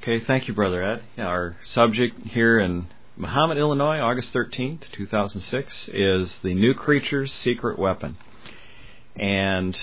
Okay, thank you, Brother Ed. Yeah, our subject here in Mahomet, Illinois, August 13th, 2006, is the New Creature's Secret Weapon. And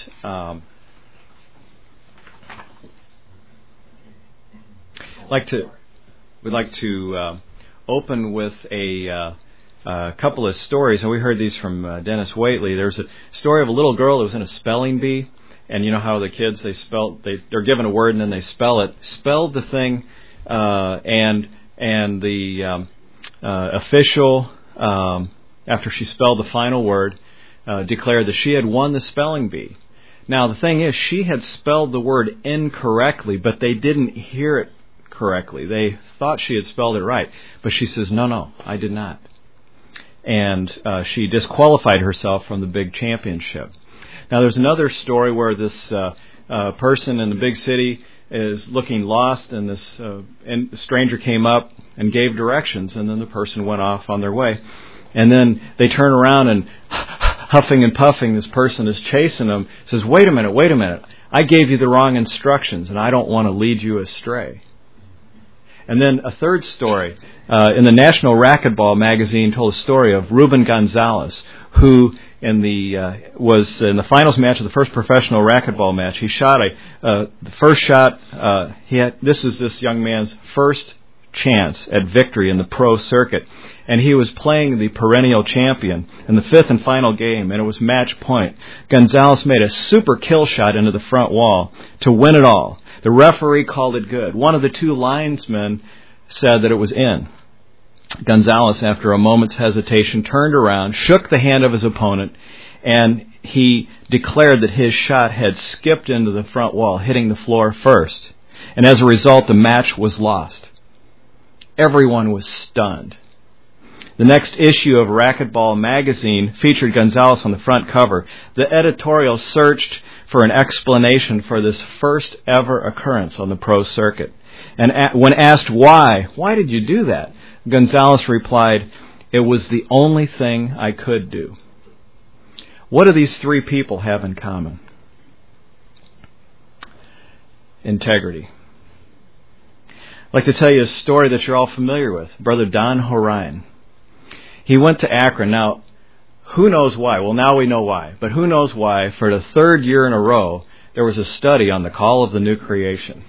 we'd like to open with a couple of stories, and we heard these from Dennis Waitley. There's a story of a little girl that was in a spelling bee. And you know how the kids, they're given a word and then they spell it. Spelled the thing, and the official, after she spelled the final word, declared that she had won the spelling bee. Now the thing is, she had spelled the word incorrectly, but they didn't hear it correctly. They thought she had spelled it right, but she says, "No, I did not." And she disqualified herself from the big championship. Now, there's another story where this person in the big city is looking lost, and this stranger came up and gave directions, and then the person went off on their way. And then they turn around, and huffing and puffing, this person is chasing them, says, wait a minute, I gave you the wrong instructions, and I don't want to lead you astray. And then a third story, in the National Racquetball magazine, told a story of Ruben Gonzalez, who was in the finals match of the first professional racquetball match. He shot the first shot. This is this young man's first chance at victory in the pro circuit, and he was playing the perennial champion in the fifth and final game, and it was match point. Gonzalez made a super kill shot into the front wall to win it all. The referee called it good. One of the two linesmen said that it was in. Gonzalez, after a moment's hesitation, turned around, shook the hand of his opponent, and he declared that his shot had skipped into the front wall, hitting the floor first. And as a result, the match was lost. Everyone was stunned. The next issue of Racquetball magazine featured Gonzalez on the front cover. The editorial searched for an explanation for this first ever occurrence on the pro circuit. And when asked why did you do that? Gonzalez replied, it was the only thing I could do. What do these three people have in common? Integrity. I'd like to tell you a story that you're all familiar with. Brother Don Horion. He went to Akron. Now, who knows why? Well, now we know why. But who knows why? For the third year in a row, there was a study on the call of the new creation.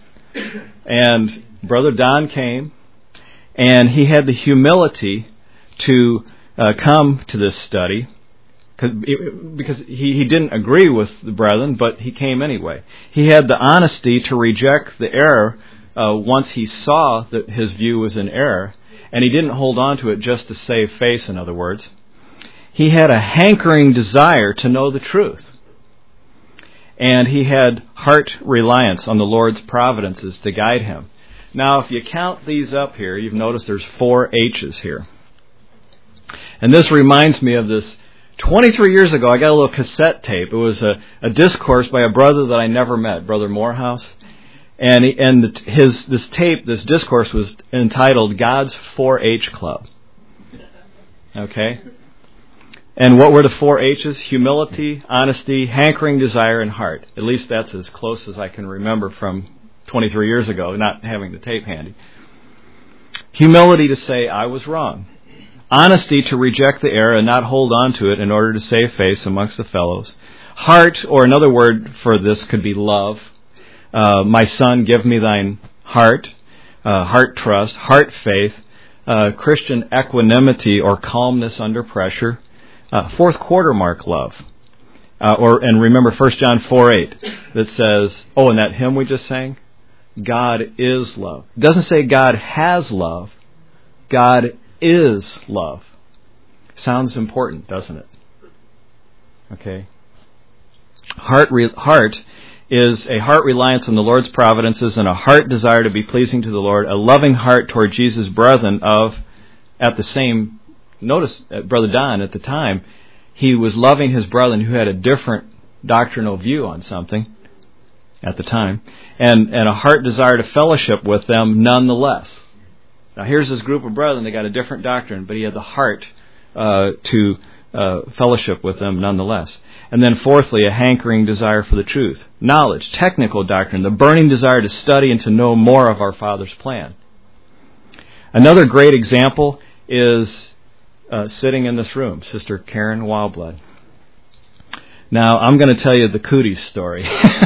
And Brother Don came, and he had the humility to come to this study because he didn't agree with the brethren, but he came anyway. He had the honesty to reject the error once he saw that his view was in error, and he didn't hold on to it just to save face, in other words. He had a hankering desire to know the truth. And he had heart reliance on the Lord's providences to guide him. Now, if you count these up here, you've noticed there's 4 H's here. And this reminds me of this. 23 years ago, I got a little cassette tape. It was a discourse by a brother that I never met, Brother Morehouse. And this discourse was entitled God's 4-H Club. Okay? And what were the 4 H's? Humility, honesty, hankering, desire, and heart. At least that's as close as I can remember from 23 years ago, not having the tape handy. Humility to say, I was wrong. Honesty to reject the error and not hold on to it in order to save face amongst the fellows. Heart, or another word for this could be love. My son, give me thine heart. Heart trust, heart faith. Christian equanimity or calmness under pressure. Fourth quarter mark love. And remember 1 John 4:8 that says, and that hymn we just sang, God is love. It doesn't say God has love. God is love. Sounds important, doesn't it? Okay. Heart is a heart reliance on the Lord's providences and a heart desire to be pleasing to the Lord, a loving heart toward Jesus' brethren notice, Brother Don, at the time, he was loving his brethren who had a different doctrinal view on something at the time, and a heart desire to fellowship with them nonetheless. Now here's this group of brethren, they got a different doctrine, but he had the heart to fellowship with them nonetheless. And then fourthly, a hankering desire for the truth, knowledge, technical doctrine, the burning desire to study and to know more of our Father's plan. Another great example is sitting in this room, Sister Karen Wildblood. Now, I'm going to tell you the cooties story.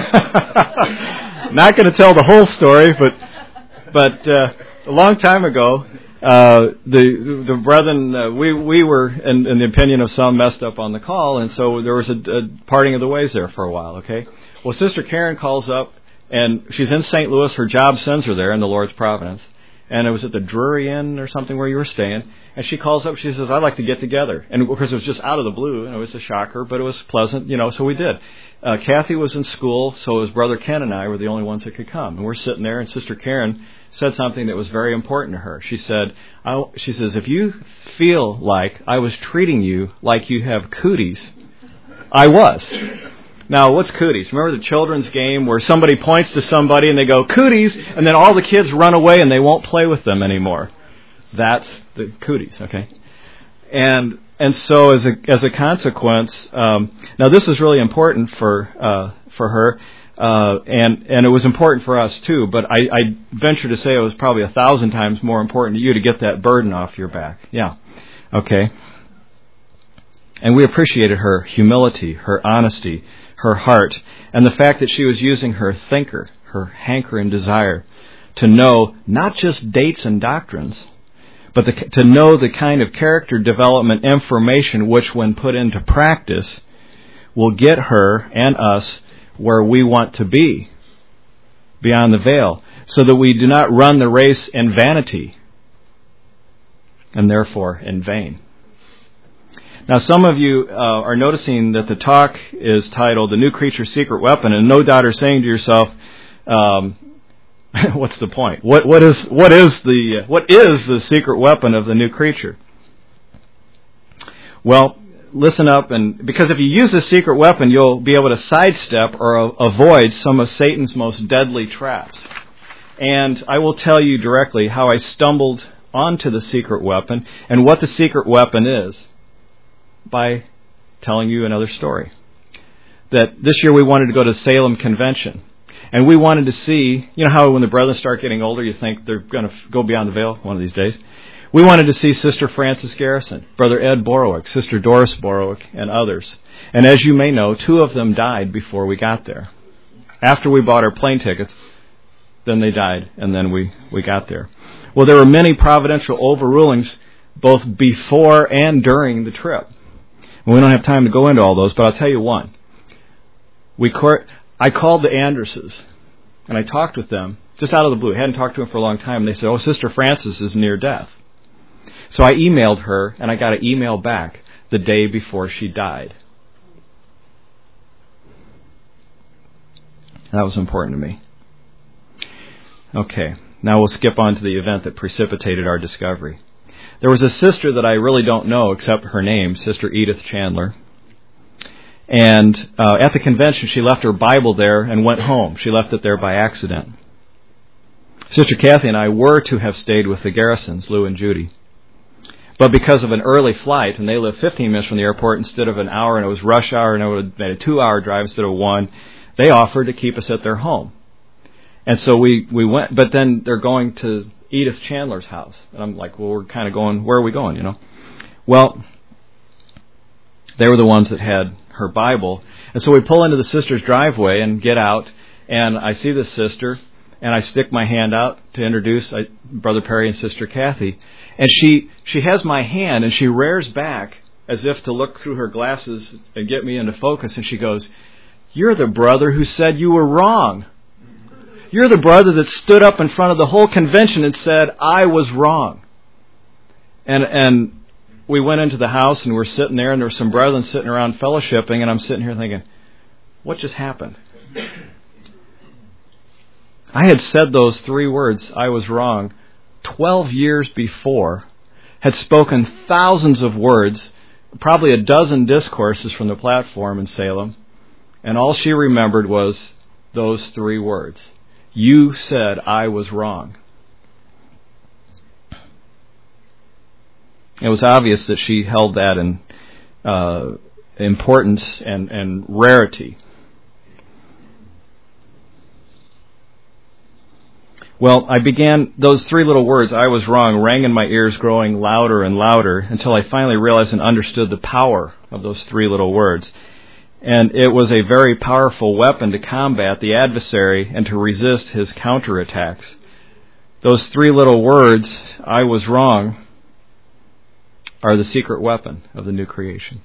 Not going to tell the whole story, but a long time ago, the brethren, we were, in the opinion of some, messed up on the call, and so there was a parting of the ways there for a while, okay? Well, Sister Karen calls up, and she's in St. Louis. Her job sends her there in the Lord's providence. And it was at the Drury Inn or something where you were staying. And she calls up, she says, I'd like to get together. And of course it was just out of the blue, and it was a shocker, but it was pleasant, so we did. Kathy was in school, so it was Brother Ken and I were the only ones that could come. And we're sitting there, and Sister Karen said something that was very important to her. She says, if you feel like I was treating you like you have cooties, I was. Now, what's cooties? Remember the children's game where somebody points to somebody and they go, cooties, and then all the kids run away and they won't play with them anymore. That's the cooties, okay? And so as a consequence, now this is really important for her, and it was important for us too, but I venture to say it was probably 1,000 times more important to you to get that burden off your back. Yeah, okay. And we appreciated her humility, her honesty, her heart, and the fact that she was using her thinker, her hanker and desire, to know not just dates and doctrines, but to know the kind of character development information which, when put into practice, will get her and us where we want to be, beyond the veil, so that we do not run the race in vanity, and therefore in vain. Now, some of you are noticing that the talk is titled "The New Creature's Secret Weapon," and no doubt are saying to yourself, "What's the point? What is the secret weapon of the new creature?" Well, listen up, and because if you use the secret weapon, you'll be able to sidestep or avoid some of Satan's most deadly traps. And I will tell you directly how I stumbled onto the secret weapon and what the secret weapon is, by telling you another story. That this year we wanted to go to Salem Convention. And we wanted to see, how when the brethren start getting older, you think they're going to go beyond the veil one of these days. We wanted to see Sister Frances Garrison, Brother Ed Borowick, Sister Doris Borowick, and others. And as you may know, 2 of them died before we got there. After we bought our plane tickets, then they died, and then we got there. Well, there were many providential overrulings both before and during the trip. We don't have time to go into all those, but I'll tell you one. I called the Anderses, and I talked with them, just out of the blue. I hadn't talked to them for a long time, and they said, Sister Frances is near death. So I emailed her, and I got an email back the day before she died. That was important to me. Okay, now we'll skip on to the event that precipitated our discovery. There was a sister that I really don't know except her name, Sister Edith Chandler. And at the convention, she left her Bible there and went home. She left it there by accident. Sister Kathy and I were to have stayed with the Garrisons, Lou and Judy. But because of an early flight, and they live 15 minutes from the airport instead of an hour, and it was rush hour, and it would have been a 2-hour drive instead of 1, they offered to keep us at their home. And so we went, but then they're going to Edith Chandler's house. And I'm like, well, we're kind of going, where are we going, Well, they were the ones that had her Bible. And so we pull into the sister's driveway and get out, and I see this sister, and I stick my hand out to introduce Brother Perry and Sister Kathy. And she has my hand, and she rears back as if to look through her glasses and get me into focus, and she goes, "You're the brother who said you were wrong. You're the brother that stood up in front of the whole convention and said, I was wrong." And we went into the house and we're sitting there, and there were some brethren sitting around fellowshipping, and I'm sitting here thinking, what just happened? I had said those 3 words, I was wrong, 12 years before, had spoken thousands of words, probably a dozen discourses from the platform in Salem, and all she remembered was those 3 words. You said I was wrong. It was obvious that she held that importance and rarity. Well, I began, those three little words, "I was wrong," rang in my ears, growing louder and louder, until I finally realized and understood the power of those three little words. And it was a very powerful weapon to combat the adversary and to resist his counterattacks. Those three little words, "I was wrong," are the secret weapon of the new creation.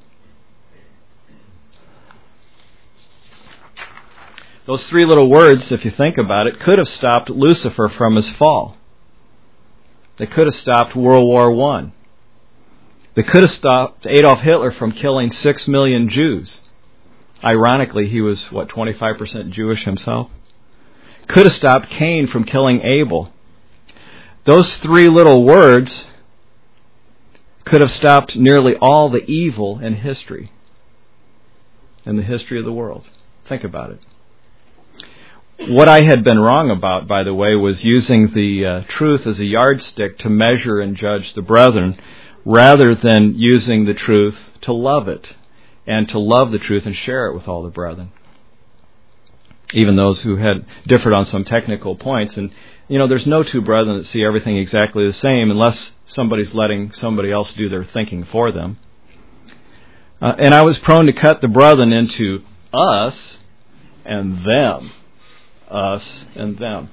Those three little words, if you think about it, could have stopped Lucifer from his fall. They could have stopped World War I. They could have stopped Adolf Hitler from killing 6 million Jews. Ironically, he was, 25% Jewish himself? Could have stopped Cain from killing Abel. Those three little words could have stopped nearly all the evil in history, in the history of the world. Think about it. What I had been wrong about, by the way, was using the truth as a yardstick to measure and judge the brethren, rather than using the truth to love it, and to love the truth and share it with all the brethren, even those who had differed on some technical points. And, there's no two brethren that see everything exactly the same unless somebody's letting somebody else do their thinking for them. And I was prone to cut the brethren into us and them. Us and them.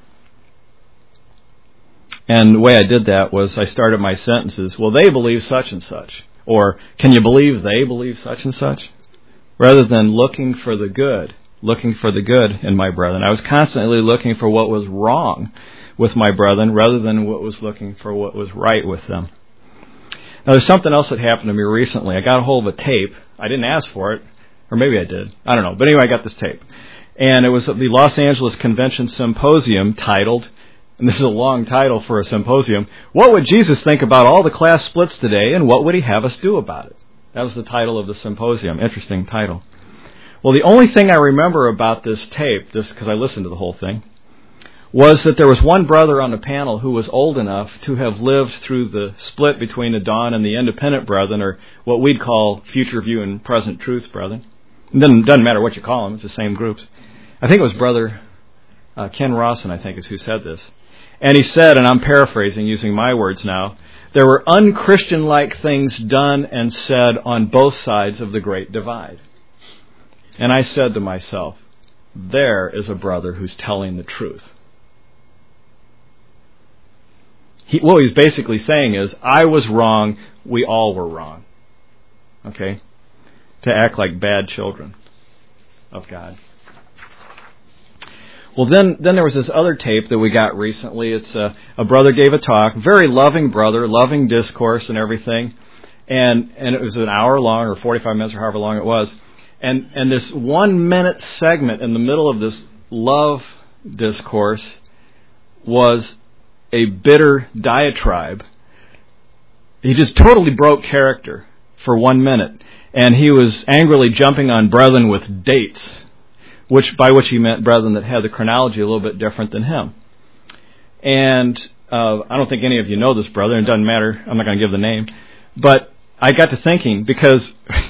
And the way I did that was I started my sentences, "Well, they believe such and such," or "Can you believe they believe such and such?" Rather than looking for the good in my brethren. I was constantly looking for what was wrong with my brethren rather than looking for what was right with them. Now, there's something else that happened to me recently. I got a hold of a tape. I didn't ask for it, or maybe I did. I don't know. But anyway, I got this tape. And it was the Los Angeles Convention Symposium titled, and this is a long title for a symposium, "What would Jesus think about all the class splits today, and what would he have us do about it?" That was the title of the symposium. Interesting title. Well, the only thing I remember about this tape, because I listened to the whole thing, was that there was one brother on the panel who was old enough to have lived through the split between the Dawn and the Independent Brethren, or what we'd call Future View and Present Truth Brethren. It doesn't matter what you call them, it's the same groups. I think it was Brother Ken Rawson, I think, is who said this. And he said, and I'm paraphrasing using my words now, "There were unchristian-like things done and said on both sides of the Great Divide." And I said to myself, there is a brother who's telling the truth. What he's basically saying is, I was wrong, we all were wrong. Okay? To act like bad children of God. Well, then there was this other tape that we got recently. It's a brother gave a talk, very loving brother, loving discourse and everything. And it was an hour long, or 45 minutes, or however long it was. And this 1 minute segment in the middle of this love discourse was a bitter diatribe. He just totally broke character for 1 minute. And he was angrily jumping on brethren with dates, by which he meant brethren that had the chronology a little bit different than him. And I don't think any of you know this brother, and it doesn't matter, I'm not going to give the name. But I got to thinking, because,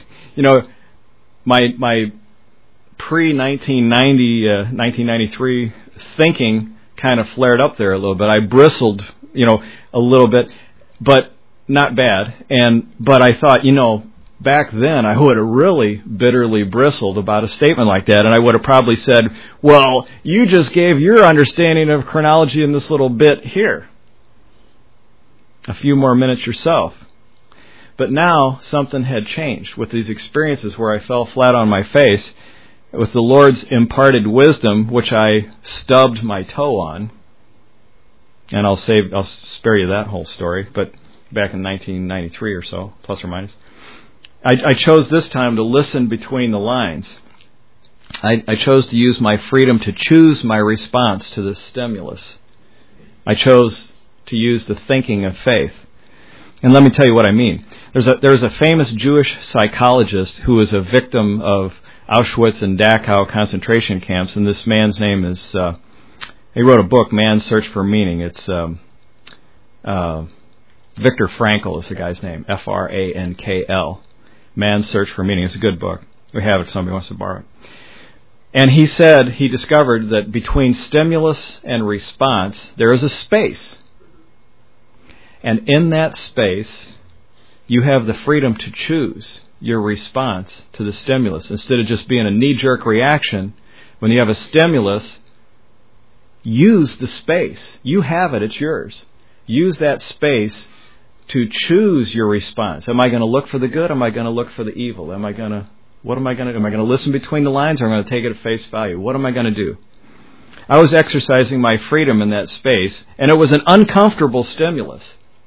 my pre-1990, 1993 thinking kind of flared up there a little bit. I bristled, a little bit, but not bad. But I thought, back then I would have really bitterly bristled about a statement like that, and I would have probably said, well, you just gave your understanding of chronology in this little bit here. A few more minutes yourself. But now something had changed with these experiences where I fell flat on my face with the Lord's imparted wisdom, which I stubbed my toe on. And I'll spare you that whole story, but back in 1993 or so, plus or minus. I chose this time to listen between the lines. I chose to use my freedom to choose my response to this stimulus. I chose to use the thinking of faith. And let me tell you what I mean. There's a famous Jewish psychologist who was a victim of Auschwitz and Dachau concentration camps, and this man's name is, he wrote a book, Man's Search for Meaning. It's Viktor Frankl is the guy's name, Frankl. Man's Search for Meaning. It's a good book. We have it if somebody wants to borrow it. And he said he discovered that between stimulus and response, there is a space. And in that space, you have the freedom to choose your response to the stimulus. Instead of just being a knee-jerk reaction, when you have a stimulus, use the space. You have it. It's yours. Use that space to choose your response. Am I going to look for the good? Am I going to look for the evil? What am I going to do? Am I going to listen between the lines, or am I going to take it at face value? What am I going to do? I was exercising my freedom in that space, and it was an uncomfortable stimulus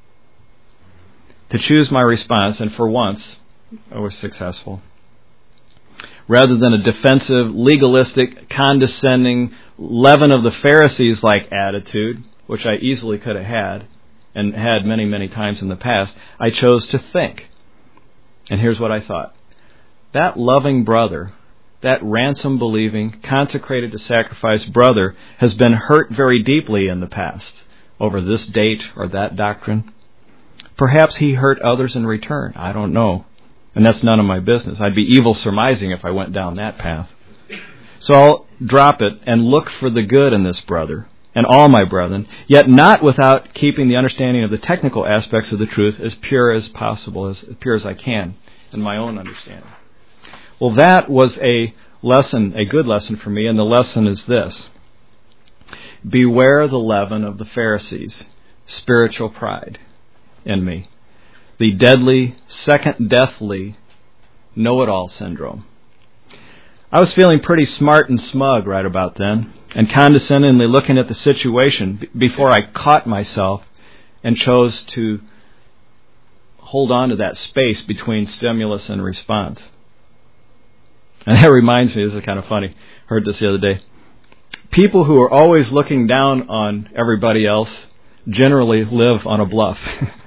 to choose my response, and for once, I was successful. Rather than a defensive, legalistic, condescending, leaven of the Pharisees-like attitude, which I easily could have had, and had many, many times in the past, I chose to think. And here's what I thought. That loving brother, that ransom-believing, consecrated to sacrifice brother, has been hurt very deeply in the past over this date or that doctrine. Perhaps he hurt others in return. I don't know. And that's none of my business. I'd be evil surmising if I went down that path. So I'll drop it and look for the good in this brother and all my brethren, yet not without keeping the understanding of the technical aspects of the truth as pure as possible, as pure as I can in my own understanding. Well, that was a lesson, a good lesson for me, and the lesson is this. Beware the leaven of the Pharisees, spiritual pride in me. The deadly, second deathly, know-it-all syndrome. I was feeling pretty smart and smug right about then, and condescendingly looking at the situation before I caught myself and chose to hold on to that space between stimulus and response. And that reminds me, this is kind of funny, heard this the other day. People who are always looking down on everybody else generally live on a bluff.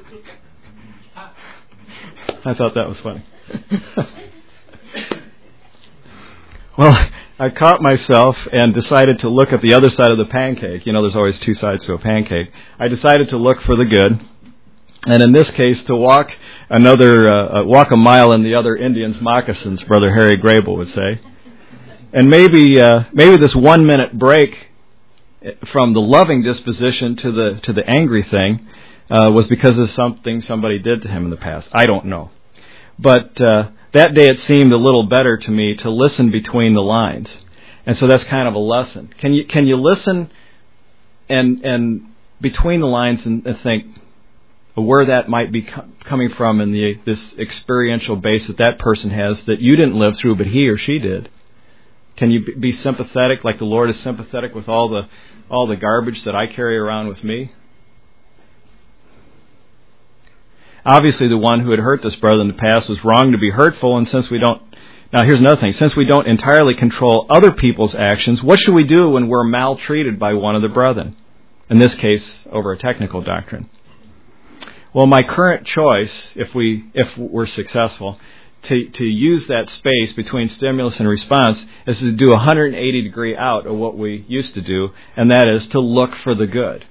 I thought that was funny. Well, I caught myself and decided to look at the other side of the pancake. You know, there's always two sides to a pancake. I decided to look for the good, and in this case, to walk a mile in the other Indian's moccasins, Brother Harry Grable would say. And maybe this 1 minute break from the loving disposition to the angry thing was because of something somebody did to him in the past. I don't know. But that day it seemed a little better to me to listen between the lines. And so that's kind of a lesson. Can you listen and between the lines and think where that might be coming from in this experiential base that person has that you didn't live through but he or she did? Can you be sympathetic like the Lord is sympathetic with all the garbage that I carry around with me? Obviously, the one who had hurt this brother in the past was wrong to be hurtful, and now here's another thing, since we don't entirely control other people's actions, what should we do when we're maltreated by one of the brethren? In this case, over a technical doctrine. Well, my current choice, if we're successful, to use that space between stimulus and response is to do a 180-degree out of what we used to do, and that is to look for the good.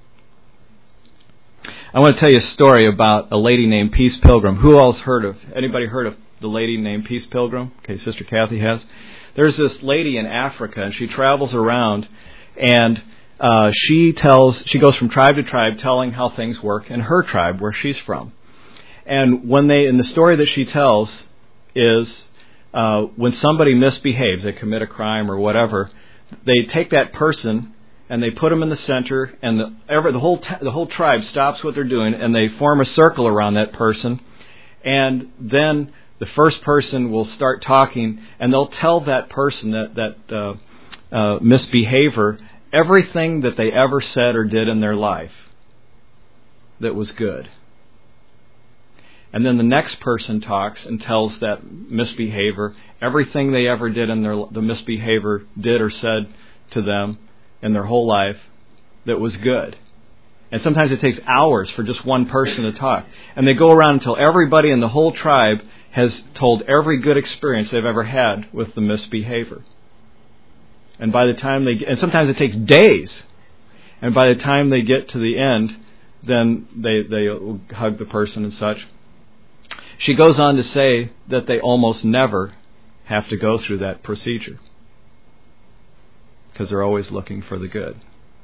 I want to tell you a story about a lady named Peace Pilgrim. Anybody heard of the lady named Peace Pilgrim? Okay, Sister Kathy has. There's this lady in Africa, and she travels around, and she goes from tribe to tribe telling how things work in her tribe where she's from. And in the story that she tells is when somebody misbehaves, they commit a crime or whatever, they take that person and they put them in the center, and the whole tribe stops what they're doing, and they form a circle around that person, and then the first person will start talking, and they'll tell that person that misbehavior everything that they ever said or did in their life that was good. And then the next person talks and tells that misbehavior everything they ever did in the misbehavior did or said to them in their whole life that was good. And sometimes it takes hours for just one person to talk. And they go around until everybody in the whole tribe has told every good experience they've ever had with the misbehavior. And by the time and sometimes it takes days. And by the time they get to the end, then they hug the person and such. She goes on to say that they almost never have to go through that procedure because they're always looking for the good.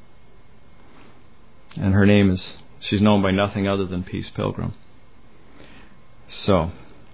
And her name is, she's known by nothing other than Peace Pilgrim. So,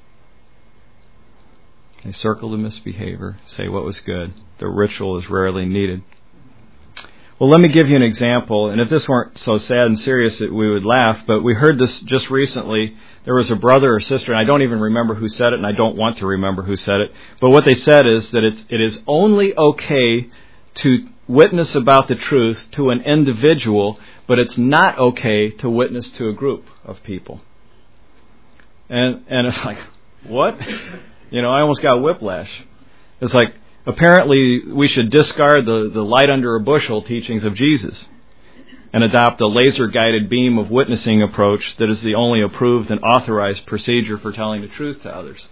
they circle the misbehavior, say what was good. The ritual is rarely needed. Well, let me give you an example, and if this weren't so sad and serious that we would laugh, but we heard this just recently. There was a brother or sister, and I don't even remember who said it, and I don't want to remember who said it, but what they said is that it is only okay to witness about the truth to an individual, but it's not okay to witness to a group of people. And it's like, what? I almost got whiplash. It's like, apparently we should discard the light under a bushel teachings of Jesus and adopt a laser-guided beam of witnessing approach that is the only approved and authorized procedure for telling the truth to others.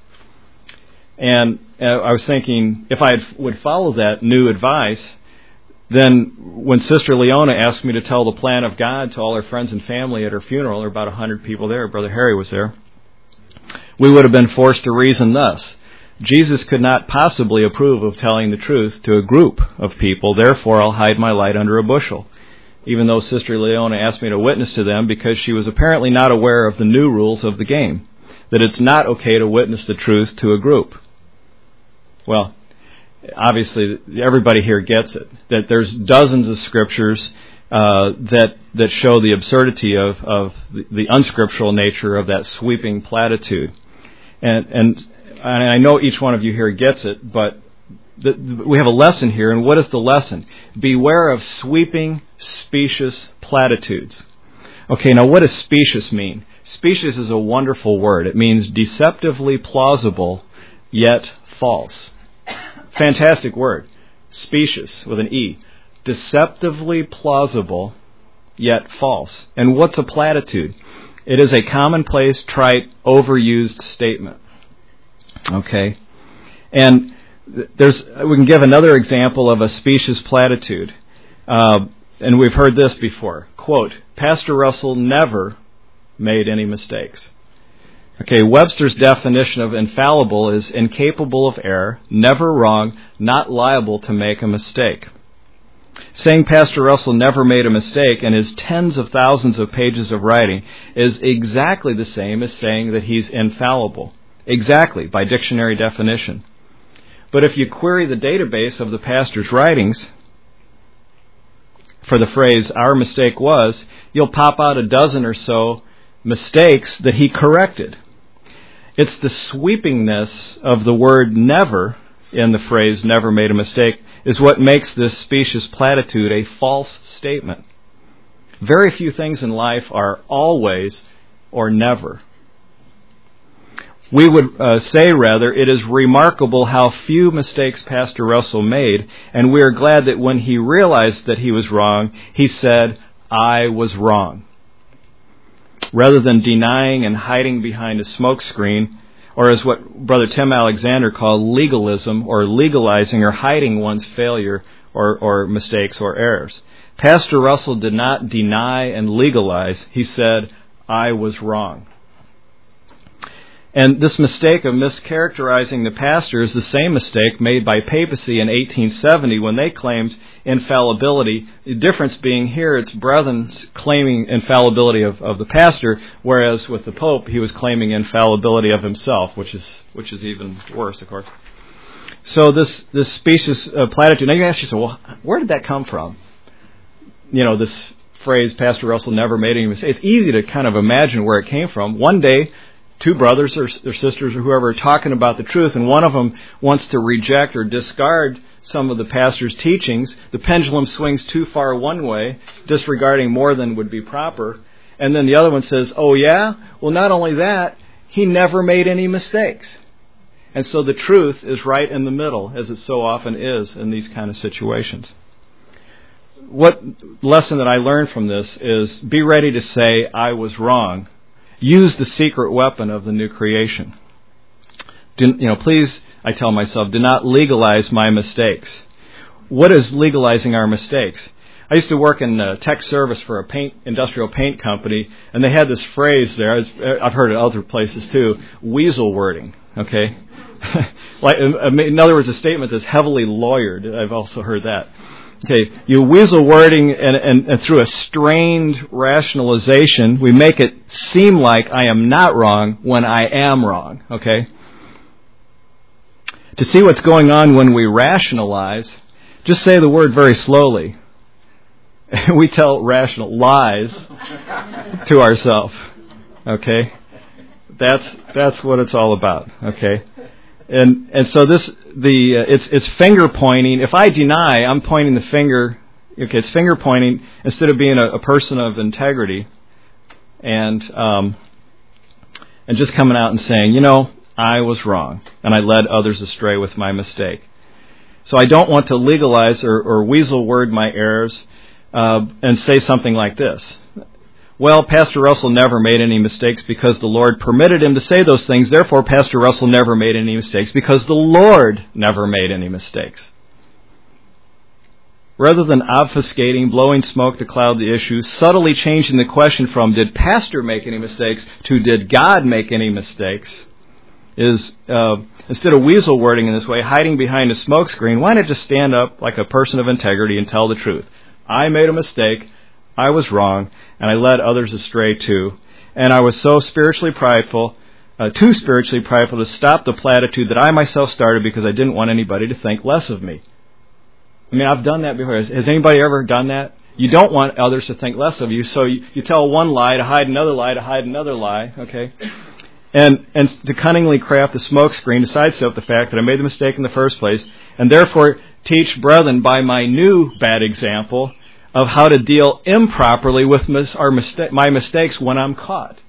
And I was thinking, if I would follow that new advice, then when Sister Leona asked me to tell the plan of God to all her friends and family at her funeral, there were about 100 people there, Brother Harry was there, we would have been forced to reason thus. Jesus could not possibly approve of telling the truth to a group of people, therefore I'll hide my light under a bushel, even though Sister Leona asked me to witness to them because she was apparently not aware of the new rules of the game, that it's not okay to witness the truth to a group. Well, obviously everybody here gets it, that there's dozens of scriptures that show the absurdity of the unscriptural nature of that sweeping platitude. And I know each one of you here gets it, but we have a lesson here, and what is the lesson? Beware of sweeping, specious platitudes. Okay, now what does specious mean? Specious is a wonderful word. It means deceptively plausible, yet false. Fantastic word. Specious, with an E. Deceptively plausible, yet false. And what's a platitude? It is a commonplace, trite, overused statement. Okay, and we can give another example of a specious platitude, and we've heard this before. Quote, Pastor Russell never made any mistakes. Okay, Webster's definition of infallible is incapable of error, never wrong, not liable to make a mistake. Saying Pastor Russell never made a mistake in his tens of thousands of pages of writing is exactly the same as saying that he's infallible. Exactly, by dictionary definition. But if you query the database of the pastor's writings for the phrase, our mistake was, you'll pop out a dozen or so mistakes that he corrected. It's the sweepingness of the word never in the phrase never made a mistake is what makes this specious platitude a false statement. Very few things in life are always or never. We would say, rather, it is remarkable how few mistakes Pastor Russell made, and we are glad that when he realized that he was wrong, he said, I was wrong. Rather than denying and hiding behind a smokescreen, or as what Brother Tim Alexander called legalism, or legalizing or hiding one's failure or mistakes or errors. Pastor Russell did not deny and legalize. He said, I was wrong. And this mistake of mischaracterizing the pastor is the same mistake made by papacy in 1870 when they claimed infallibility. The difference being here, it's brethren claiming infallibility of the pastor, whereas with the Pope, he was claiming infallibility of himself, which is even worse, of course. So this specious platitude. Now you ask yourself, well, where did that come from? This phrase, Pastor Russell never made any mistakes. It's easy to kind of imagine where it came from. One day, two brothers or sisters or whoever are talking about the truth, and one of them wants to reject or discard some of the pastor's teachings. The pendulum swings too far one way, disregarding more than would be proper. And then the other one says, oh yeah? Well, not only that, he never made any mistakes. And so the truth is right in the middle, as it so often is in these kind of situations. What lesson that I learned from this is be ready to say, I was wrong. Use the secret weapon of the new creation. Please, I tell myself, do not legalize my mistakes. What is legalizing our mistakes? I used to work in tech service for a industrial paint company, and they had this phrase there. I've heard it other places too. Weasel wording. Okay, like in other words, a statement that's heavily lawyered. I've also heard that. Okay, you weasel wording, and through a strained rationalization, we make it seem like I am not wrong when I am wrong. Okay. To see what's going on when we rationalize, just say the word very slowly. We tell rational lies to ourselves. Okay? That's what it's all about. Okay? And so it's finger pointing. If I deny, I'm pointing the finger. Okay, it's finger pointing instead of being a person of integrity and just coming out and saying, I was wrong, and I led others astray with my mistake. So I don't want to legalize or weasel word my errors and say something like this. Well, Pastor Russell never made any mistakes because the Lord permitted him to say those things. Therefore, Pastor Russell never made any mistakes because the Lord never made any mistakes. Rather than obfuscating, blowing smoke to cloud the issue, subtly changing the question from did Pastor make any mistakes to did God make any mistakes, is instead of weasel wording in this way, hiding behind a smoke screen, why not just stand up like a person of integrity and tell the truth? I made a mistake, I was wrong, and I led others astray too. And I was so spiritually prideful, too spiritually prideful to stop the platitude that I myself started because I didn't want anybody to think less of me. I mean, I've done that before. Has anybody ever done that? You don't want others to think less of you, so you tell one lie to hide another lie to hide another lie, okay? And to cunningly craft a smokescreen to sidestep the fact that I made the mistake in the first place, and therefore teach brethren by my new bad example of how to deal improperly with my mistakes when I'm caught.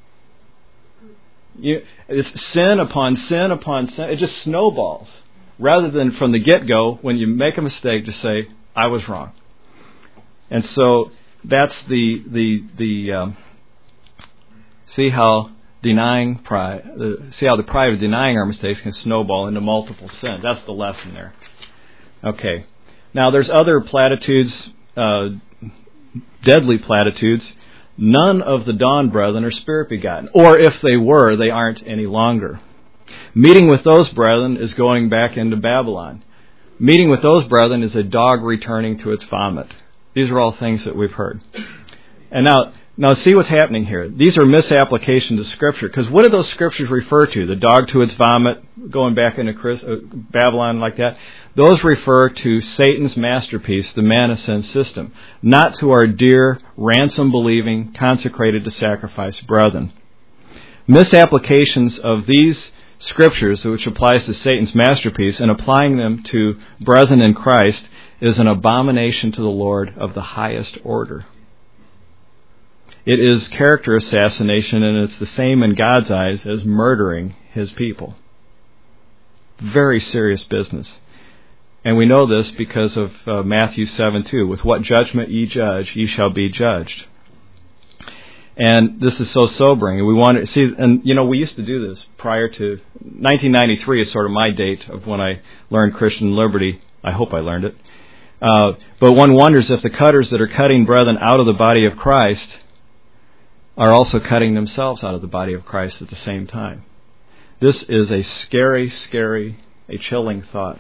It's sin upon sin upon sin. It just snowballs. Rather than from the get-go, when you make a mistake, just say, I was wrong. And so that's see how the pride of denying our mistakes can snowball into multiple sins. That's the lesson there. Okay. Now there's other platitudes, deadly platitudes. None of the dawn brethren are spirit begotten. Or if they were, they aren't any longer. Meeting with those brethren is going back into Babylon. Meeting with those brethren is a dog returning to its vomit. These are all things that we've heard. And now see what's happening here. These are misapplications of Scripture. Because what do those Scriptures refer to? The dog to its vomit, going back into Babylon like that. Those refer to Satan's masterpiece, the man-of-sin system. Not to our dear, ransom-believing, consecrated to sacrifice brethren. Misapplications of these Scriptures, which applies to Satan's masterpiece, and applying them to brethren in Christ, is an abomination to the Lord of the highest order. It is character assassination, and it's the same in God's eyes as murdering His people. Very serious business. And we know this because of Matthew 7:2. With what judgment ye judge, ye shall be judged. And this is so sobering. And we want to see, and we used to do this prior to 1993 is sort of my date of when I learned Christian liberty. I hope I learned it. But one wonders if the cutters that are cutting brethren out of the body of Christ are also cutting themselves out of the body of Christ at the same time. This is a scary, a chilling thought.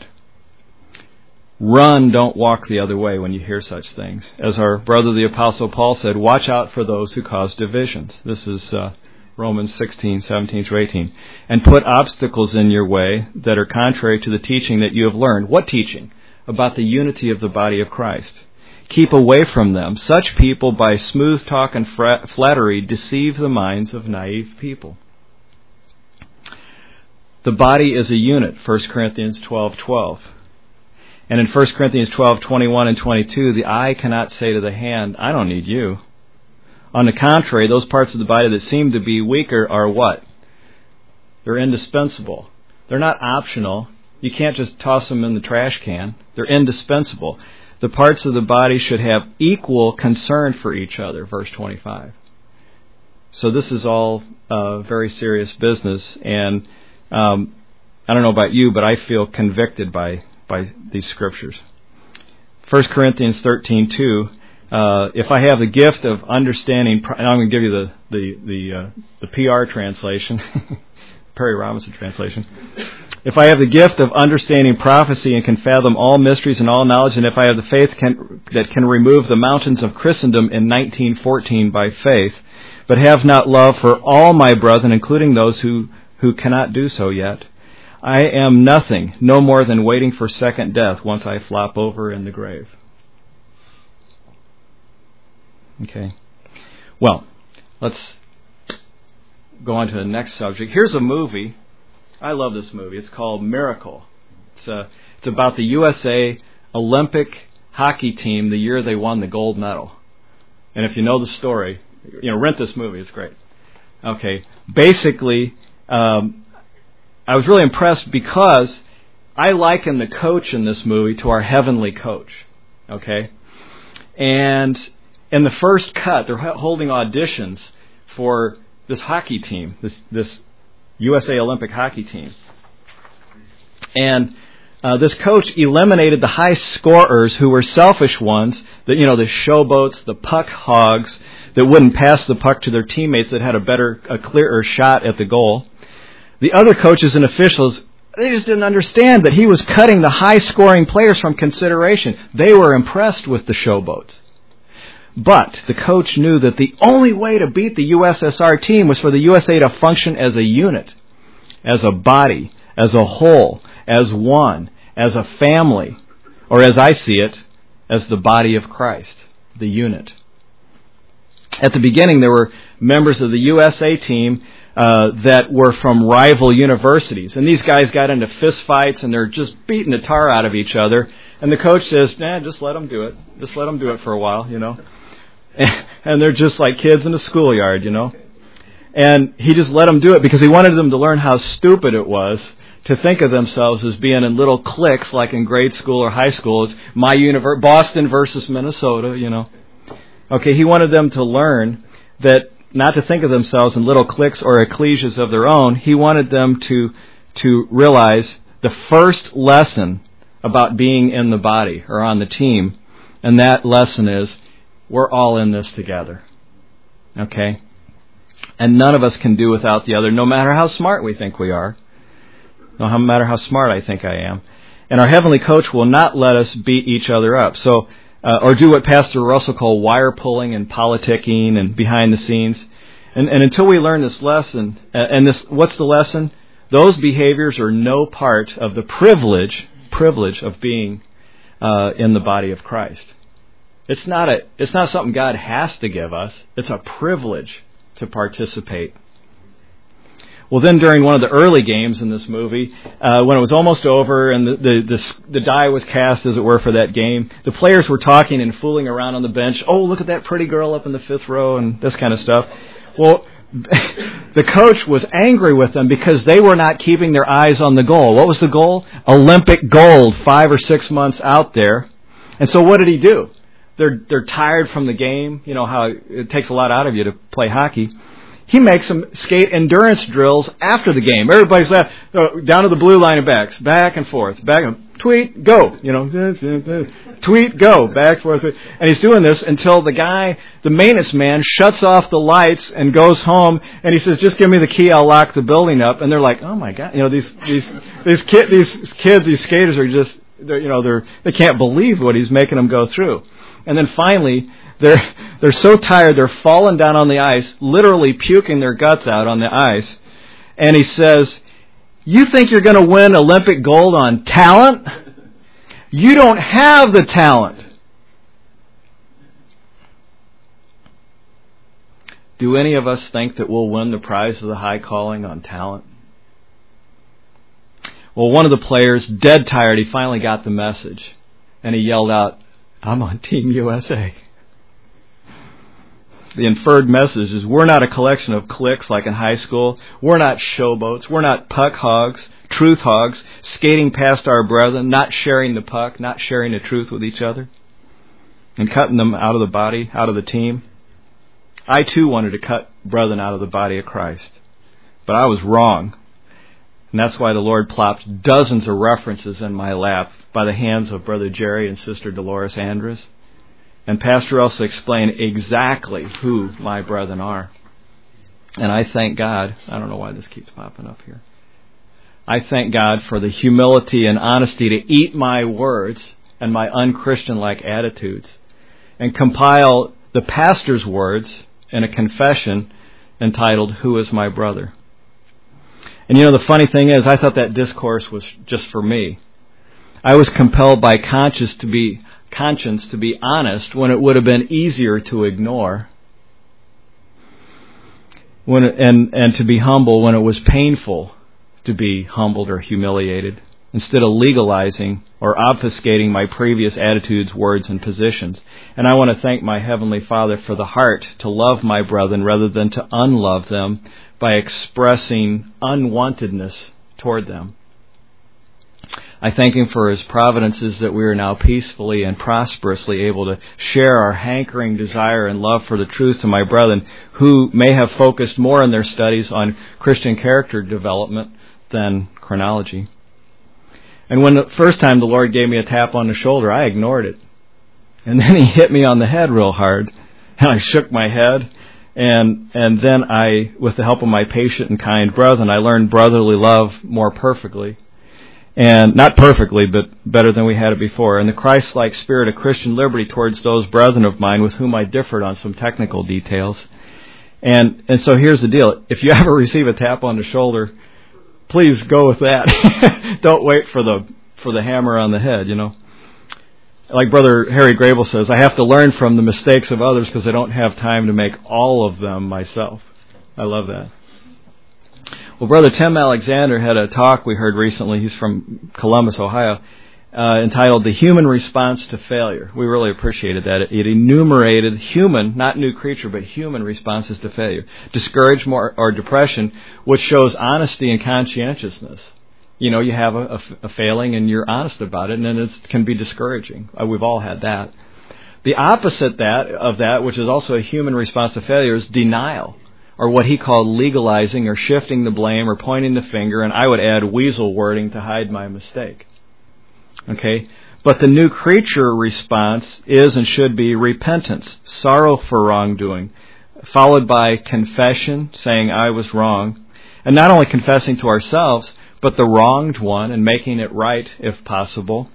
Run, don't walk the other way when you hear such things. As our brother the Apostle Paul said, watch out for those who cause divisions. This is Romans 16:17-18. And put obstacles in your way that are contrary to the teaching that you have learned. What teaching? About the unity of the body of Christ. Keep away from them. Such people, by smooth talk and flattery, deceive the minds of naive people. The body is a unit, 1 Corinthians 12:12. And in 1 Corinthians 12:21 and 22, the eye cannot say to the hand, I don't need you. On the contrary, those parts of the body that seem to be weaker are what? They're indispensable. They're not optional. You can't just toss them in the trash can. They're indispensable. The parts of the body should have equal concern for each other, verse 25. So this is all very serious business, and I don't know about you, but I feel convicted by these Scriptures. 1 Corinthians 13:2. If I have the gift of understanding, and I'm going to give you the PR translation, Perry Robinson translation. If I have the gift of understanding prophecy and can fathom all mysteries and all knowledge, and if I have the faith that can remove the mountains of Christendom in 1914 by faith, but have not love for all my brethren, including those who cannot do so yet, I am nothing, no more than waiting for second death once I flop over in the grave. Okay. Well, let's go on to the next subject. Here's a movie. I love this movie. It's called Miracle. It's about the USA Olympic hockey team the year they won the gold medal. And if you know the story, rent this movie. It's great. Okay. Basically, I was really impressed because I liken the coach in this movie to our heavenly coach. Okay. And in the first cut, they're holding auditions for this hockey team, this USA Olympic hockey team. And this coach eliminated the high scorers who were selfish ones, the showboats, the puck hogs that wouldn't pass the puck to their teammates that had a clearer shot at the goal. The other coaches and officials, they just didn't understand that he was cutting the high-scoring players from consideration. They were impressed with the showboats. But the coach knew that the only way to beat the USSR team was for the USA to function as a unit, as a body, as a whole, as one, as a family, or as I see it, as the body of Christ, the unit. At the beginning, there were members of the USA team that were from rival universities. And these guys got into fist fights, and they're just beating the tar out of each other. And the coach says, just let them do it. Just let them do it for a while, And they're just like kids in a schoolyard, And he just let them do it because he wanted them to learn how stupid it was to think of themselves as being in little cliques like in grade school or high school. It's Boston versus Minnesota, Okay, he wanted them to learn that not to think of themselves in little cliques or ecclesias of their own. He wanted them to realize the first lesson about being in the body or on the team, and that lesson is we're all in this together. Okay? And none of us can do without the other, no matter how smart we think we are, no matter how smart I think I am. And our heavenly coach will not let us beat each other up. So, or do what Pastor Russell called wire pulling and politicking and behind the scenes. And until we learn this lesson, what's the lesson? Those behaviors are no part of the privilege of being in the body of Christ. It's not something God has to give us. It's a privilege to participate. Well, then during one of the early games in this movie, when it was almost over and the die was cast, as it were, for that game, the players were talking and fooling around on the bench. Oh, look at that pretty girl up in the fifth row and this kind of stuff. Well, the coach was angry with them because they were not keeping their eyes on the goal. What was the goal? Olympic gold, 5 or 6 months out there. And so what did he do? They're tired from the game. You know how it takes a lot out of you to play hockey. He makes them skate endurance drills after the game. Everybody's left down to the blue line and backs, back and forth, back and tweet, go. Tweet, go, back, forth. And he's doing this until the maintenance man, shuts off the lights and goes home. And he says, "Just give me the key, I'll lock the building up." And they're like, "Oh my God!" These skaters are just, they can't believe what he's making them go through. And then finally, they're so tired, they're falling down on the ice, literally puking their guts out on the ice. And he says, "You think you're going to win Olympic gold on talent? You don't have the talent." Do any of us think that we'll win the prize of the high calling on talent? Well, one of the players, dead tired, he finally got the message. And he yelled out, "I'm on Team USA." The inferred message is we're not a collection of cliques like in high school. We're not showboats. We're not puck hogs, truth hogs, skating past our brethren, not sharing the puck, not sharing the truth with each other, and cutting them out of the body, out of the team. I too wanted to cut brethren out of the body of Christ, but I was wrong. And that's why the Lord plopped dozens of references in my lap by the hands of Brother Jerry and Sister Dolores Andrus. And Pastor also explained exactly who my brethren are. And I thank God. I don't know why this keeps popping up here. I thank God for the humility and honesty to eat my words and my unchristian-like attitudes and compile the pastor's words in a confession entitled, Who is My Brother? And the funny thing is, I thought that discourse was just for me. I was compelled by conscience to be honest when it would have been easier to ignore, and to be humble when it was painful to be humbled or humiliated, instead of legalizing or obfuscating my previous attitudes, words, and positions. And I want to thank my Heavenly Father for the heart to love my brethren rather than to unlove them by expressing unwantedness toward them. I thank Him for His providences that we are now peacefully and prosperously able to share our hankering desire and love for the truth to my brethren who may have focused more in their studies on Christian character development than chronology. And when the first time the Lord gave me a tap on the shoulder, I ignored it. And then He hit me on the head real hard, and I shook my head. And then I, with the help of my patient and kind brethren, I learned brotherly love more perfectly. And not perfectly, but better than we had it before. And the Christ-like spirit of Christian liberty towards those brethren of mine with whom I differed on some technical details. And so here's the deal. If you ever receive a tap on the shoulder, please go with that. Don't wait for the hammer on the head, Like Brother Harry Grable says, I have to learn from the mistakes of others because I don't have time to make all of them myself. I love that. Well, Brother Tim Alexander had a talk we heard recently. He's from Columbus, Ohio, entitled The Human Response to Failure. We really appreciated that. It enumerated human, not new creature, but human responses to failure. Discouragement or depression, which shows honesty and conscientiousness. You have a failing and you're honest about it, and then it can be discouraging. We've all had that. The opposite of that, which is also a human response to failure, is denial, or what he called legalizing or shifting the blame or pointing the finger, and I would add weasel wording to hide my mistake. Okay? But the new creature response is and should be repentance, sorrow for wrongdoing, followed by confession, saying I was wrong, and not only confessing to ourselves, but the wronged one and making it right if possible.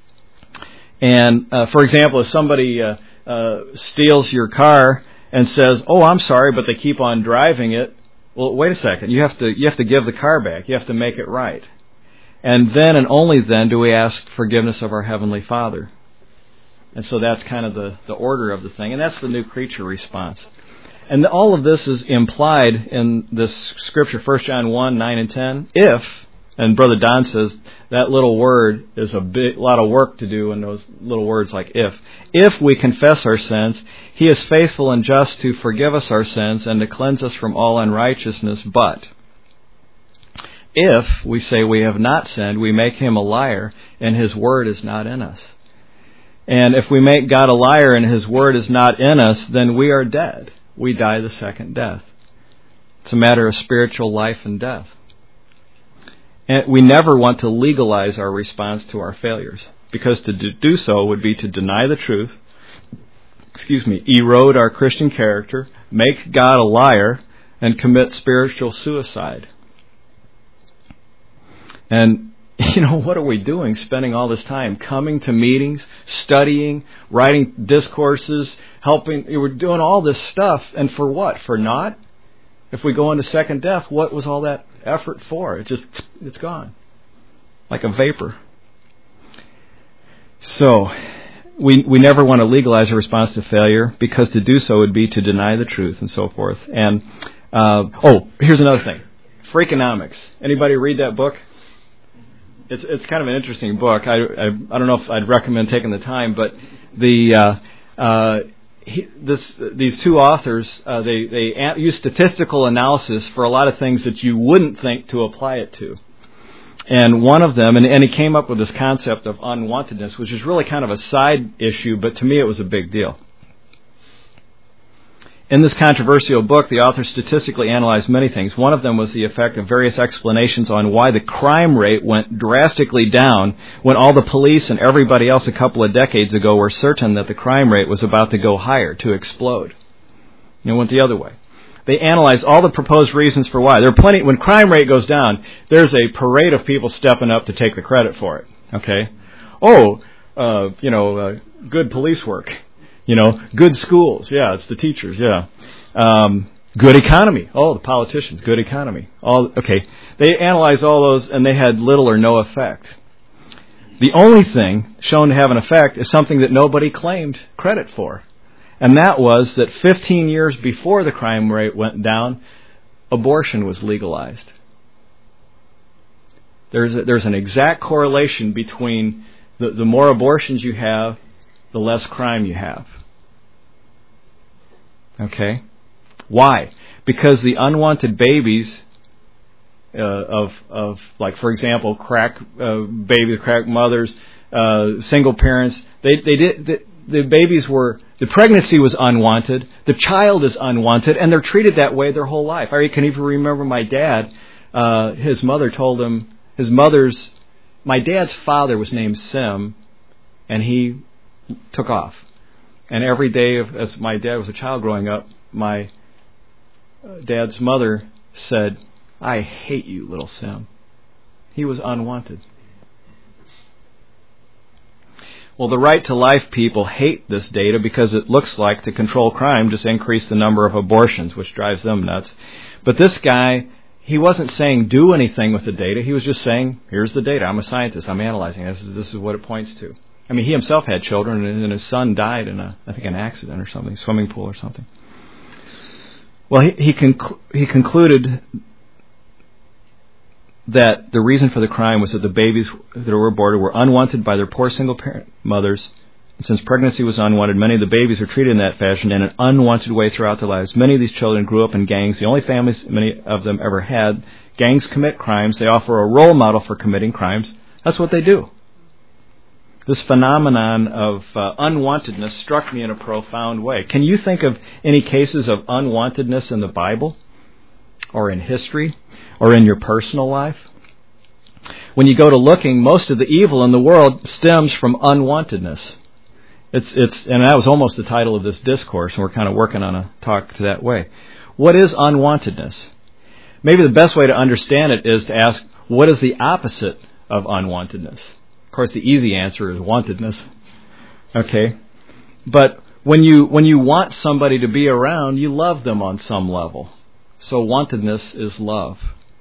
And, for example, if somebody steals your car and says, "Oh, I'm sorry," but they keep on driving it, well, wait a second. You have to give the car back. You have to make it right. And then and only then do we ask forgiveness of our Heavenly Father. And so that's kind of the order of the thing. And that's the new creature response. And all of this is implied in this scripture, 1 John 1, 9 and 10. If, and Brother Don says that little word is a lot of work to do in those little words like if we confess our sins, He is faithful and just to forgive us our sins and to cleanse us from all unrighteousness. But if we say we have not sinned, we make Him a liar, and His word is not in us. And if we make God a liar and His word is not in us, then we are dead. We die the second death. It's a matter of spiritual life and death. And we never want to legalize our response to our failures, because to do so would be to deny the truth, erode our Christian character, make God a liar, and commit spiritual suicide. And, what are we doing spending all this time? Coming to meetings, studying, writing discourses, helping. We're doing all this stuff, and for what? For naught? If we go into second death, what was all that effort for? It's gone. Like a vapor. So, we never want to legalize a response to failure, because to do so would be to deny the truth and so forth. And, here's another thing. Freakonomics. Anybody read that book? It's kind of an interesting book. I don't know if I'd recommend taking the time, but these two authors they use statistical analysis for a lot of things that you wouldn't think to apply it to. And one of them, and he came up with this concept of unwantedness, which is really kind of a side issue, but to me it was a big deal. In this controversial book, the author statistically analyzed many things. One of them was the effect of various explanations on why the crime rate went drastically down when all the police and everybody else a couple of decades ago were certain that the crime rate was about to go higher, to explode. It went the other way. They analyzed all the proposed reasons for why. There are plenty. When crime rate goes down, there's a parade of people stepping up to take the credit for it. Okay? Good police work. Good schools. Yeah, it's the teachers. Yeah. Good economy. Oh, the politicians. Good economy. They analyzed all those, and they had little or no effect. The only thing shown to have an effect is something that nobody claimed credit for. And that was that 15 years before the crime rate went down, abortion was legalized. There's an exact correlation between the more abortions you have, the less crime you have. Okay? Why? Because the unwanted babies like, for example, crack babies, crack mothers, single parents, the pregnancy was unwanted, the child is unwanted, and they're treated that way their whole life. I can even remember my dad, his mother told him, my dad's father was named Sim, and he took off. And every day, as my dad was a child growing up, my dad's mother said, "I hate you, little Sim." He was unwanted. Well, the Right to Life people hate this data because it looks like to control crime just increase the number of abortions, which drives them nuts. But this guy, he wasn't saying do anything with the data. He was just saying, here's the data. I'm a scientist. I'm analyzing it. This is what it points to. I mean, he himself had children, and his son died in an accident or something, swimming pool or something. Well, he concluded that the reason for the crime was that the babies that were aborted were unwanted by their poor single-parent mothers. And since pregnancy was unwanted, many of the babies were treated in that fashion in an unwanted way throughout their lives. Many of these children grew up in gangs, the only families many of them ever had. Gangs commit crimes. They offer a role model for committing crimes. That's what they do. This phenomenon of unwantedness struck me in a profound way. Can you think of any cases of unwantedness in the Bible or in history or in your personal life? When you go to looking, most of the evil in the world stems from unwantedness. And that was almost the title of this discourse, and we're kind of working on a talk to that way. What is unwantedness? Maybe the best way to understand it is to ask, what is the opposite of unwantedness? Of course, the easy answer is wantedness. Okay? But when you want somebody to be around, you love them on some level. So wantedness is love.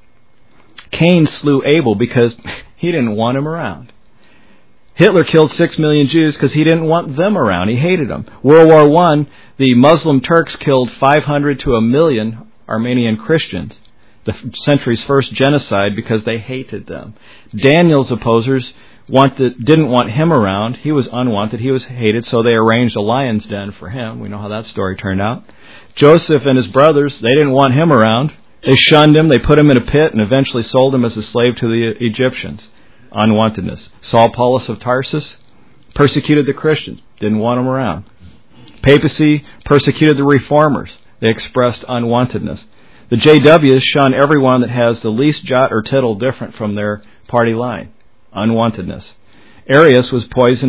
Cain slew Abel because he didn't want him around. Hitler killed 6 million Jews because he didn't want them around. He hated them. World War I, the Muslim Turks killed 500 to 1 million Armenian Christians, the century's first genocide, because they hated them. Daniel's opposers didn't want him around. He was unwanted. He was hated, so they arranged a lion's den for him. We know how that story turned out. Joseph and his brothers, they didn't want him around. They shunned him. They put him in a pit and eventually sold him as a slave to the Egyptians. Unwantedness. Saul Paulus of Tarsus persecuted the Christians. Didn't want them around. Papacy persecuted the reformers. They expressed unwantedness. The JWs shun everyone that has the least jot or tittle different from their party line. Unwantedness. Arius was poisoned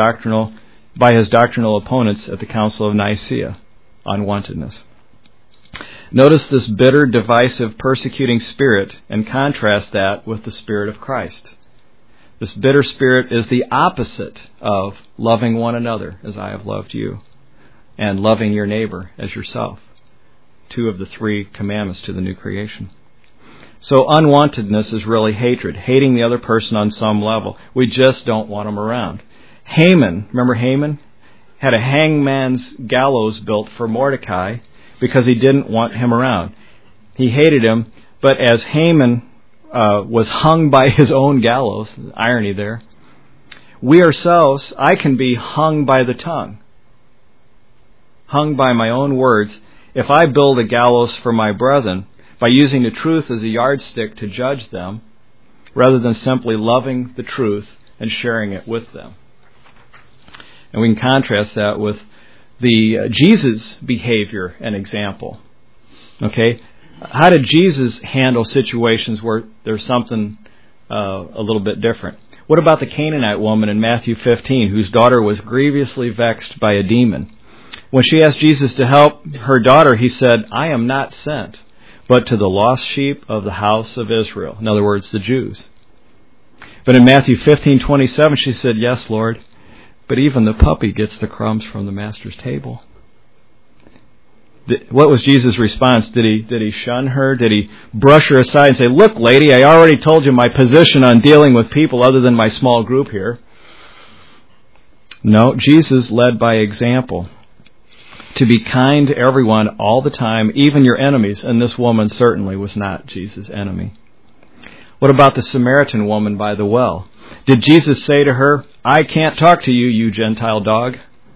by his doctrinal opponents at the Council of Nicaea. Unwantedness. Notice this bitter, divisive, persecuting spirit and contrast that with the Spirit of Christ. This bitter spirit is the opposite of loving one another as I have loved you, and loving your neighbor as yourself. 2 of the 3 commandments to the new creation. So unwantedness is really hatred, hating the other person on some level. We just don't want them around. Haman, remember Haman? Had a hangman's gallows built for Mordecai because he didn't want him around. He hated him, but as Haman was hung by his own gallows, irony there, we ourselves, I can be hung by the tongue, hung by my own words. If I build a gallows for my brethren by using the truth as a yardstick to judge them, rather than simply loving the truth and sharing it with them. And we can contrast that with Jesus' behavior an example? Okay, how did Jesus handle situations where there's something a little bit different? What about the Canaanite woman in Matthew 15, whose daughter was grievously vexed by a demon? When she asked Jesus to help her daughter, he said, "I am not sent, but to the lost sheep of the house of Israel." In other words, the Jews. But in Matthew 15:27, she said, "Yes, Lord, but even the puppy gets the crumbs from the master's table." What was Jesus' response? Did he shun her? Did he brush her aside and say, "Look, lady, I already told you my position on dealing with people other than my small group here"? No, Jesus led by example. To be kind to everyone all the time, even your enemies, and this woman certainly was not Jesus' enemy. What about the Samaritan woman by the well? Did Jesus say to her, "I can't talk to you, you Gentile dog"?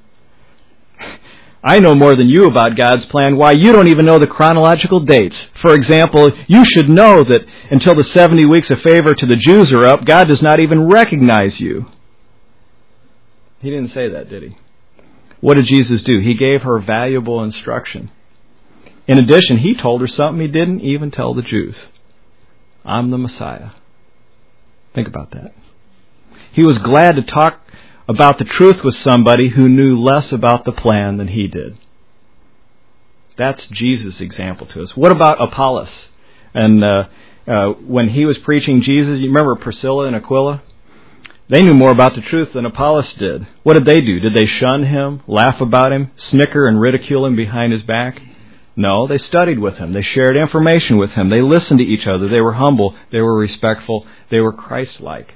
I know more than you about God's plan. Why, you don't even know the chronological dates. For example, you should know that until the 70 weeks of favor to the Jews are up, God does not even recognize you. He didn't say that, did he? What did Jesus do? He gave her valuable instruction. In addition, he told her something he didn't even tell the Jews. I'm the Messiah. Think about that. He was glad to talk about the truth with somebody who knew less about the plan than he did. That's Jesus' example to us. What about Apollos? And when he was preaching Jesus, you remember Priscilla and Aquila? They knew more about the truth than Apollos did. What did they do? Did they shun him, laugh about him, snicker and ridicule him behind his back? No, they studied with him. They shared information with him. They listened to each other. They were humble. They were respectful. They were Christ-like.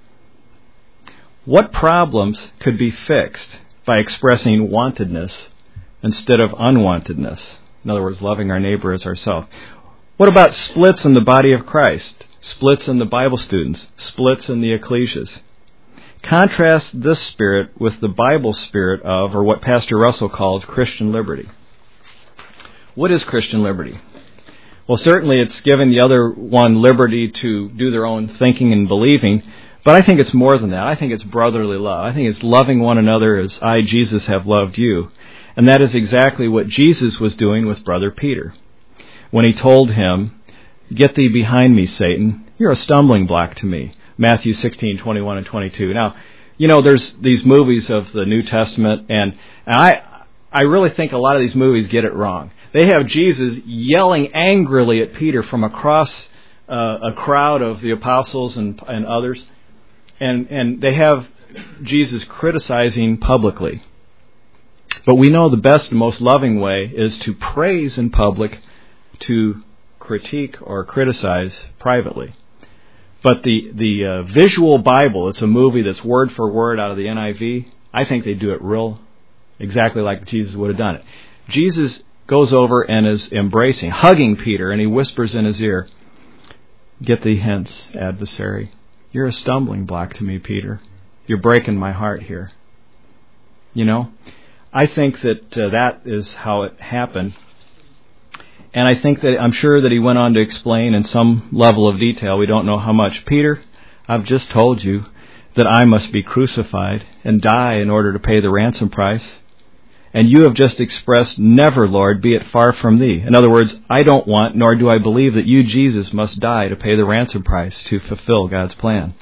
What problems could be fixed by expressing wantedness instead of unwantedness? In other words, loving our neighbor as ourselves. What about splits in the body of Christ? Splits in the Bible students? Splits in the ecclesias? Contrast this spirit with the Bible spirit of, or what Pastor Russell called, Christian liberty. What is Christian liberty? Well, certainly it's giving the other one liberty to do their own thinking and believing, but I think it's more than that. I think it's brotherly love. I think it's loving one another as I, Jesus, have loved you. And that is exactly what Jesus was doing with Brother Peter. When he told him, "Get thee behind me, Satan. You're a stumbling block to me." Matthew 16:21 and 22. Now, you know, there's these movies of the New Testament, and I really think a lot of these movies get it wrong. They have Jesus yelling angrily at Peter from across a crowd of the apostles and others. And they have Jesus criticizing publicly. But we know the best and most loving way is to praise in public, to critique or criticize privately. But the visual Bible, it's a movie that's word for word out of the NIV. I think they do it exactly like Jesus would have done it. Jesus goes over and is embracing, hugging Peter, and he whispers in his ear, "Get thee hence, adversary. You're a stumbling block to me, Peter. You're breaking my heart here." You know, I think that that is how it happened. And I think that I'm sure that he went on to explain in some level of detail, we don't know how much, "Peter, I've just told you that I must be crucified and die in order to pay the ransom price. And you have just expressed, 'Never, Lord, be it far from thee.' In other words, I don't want, nor do I believe that you, Jesus, must die to pay the ransom price to fulfill God's plan.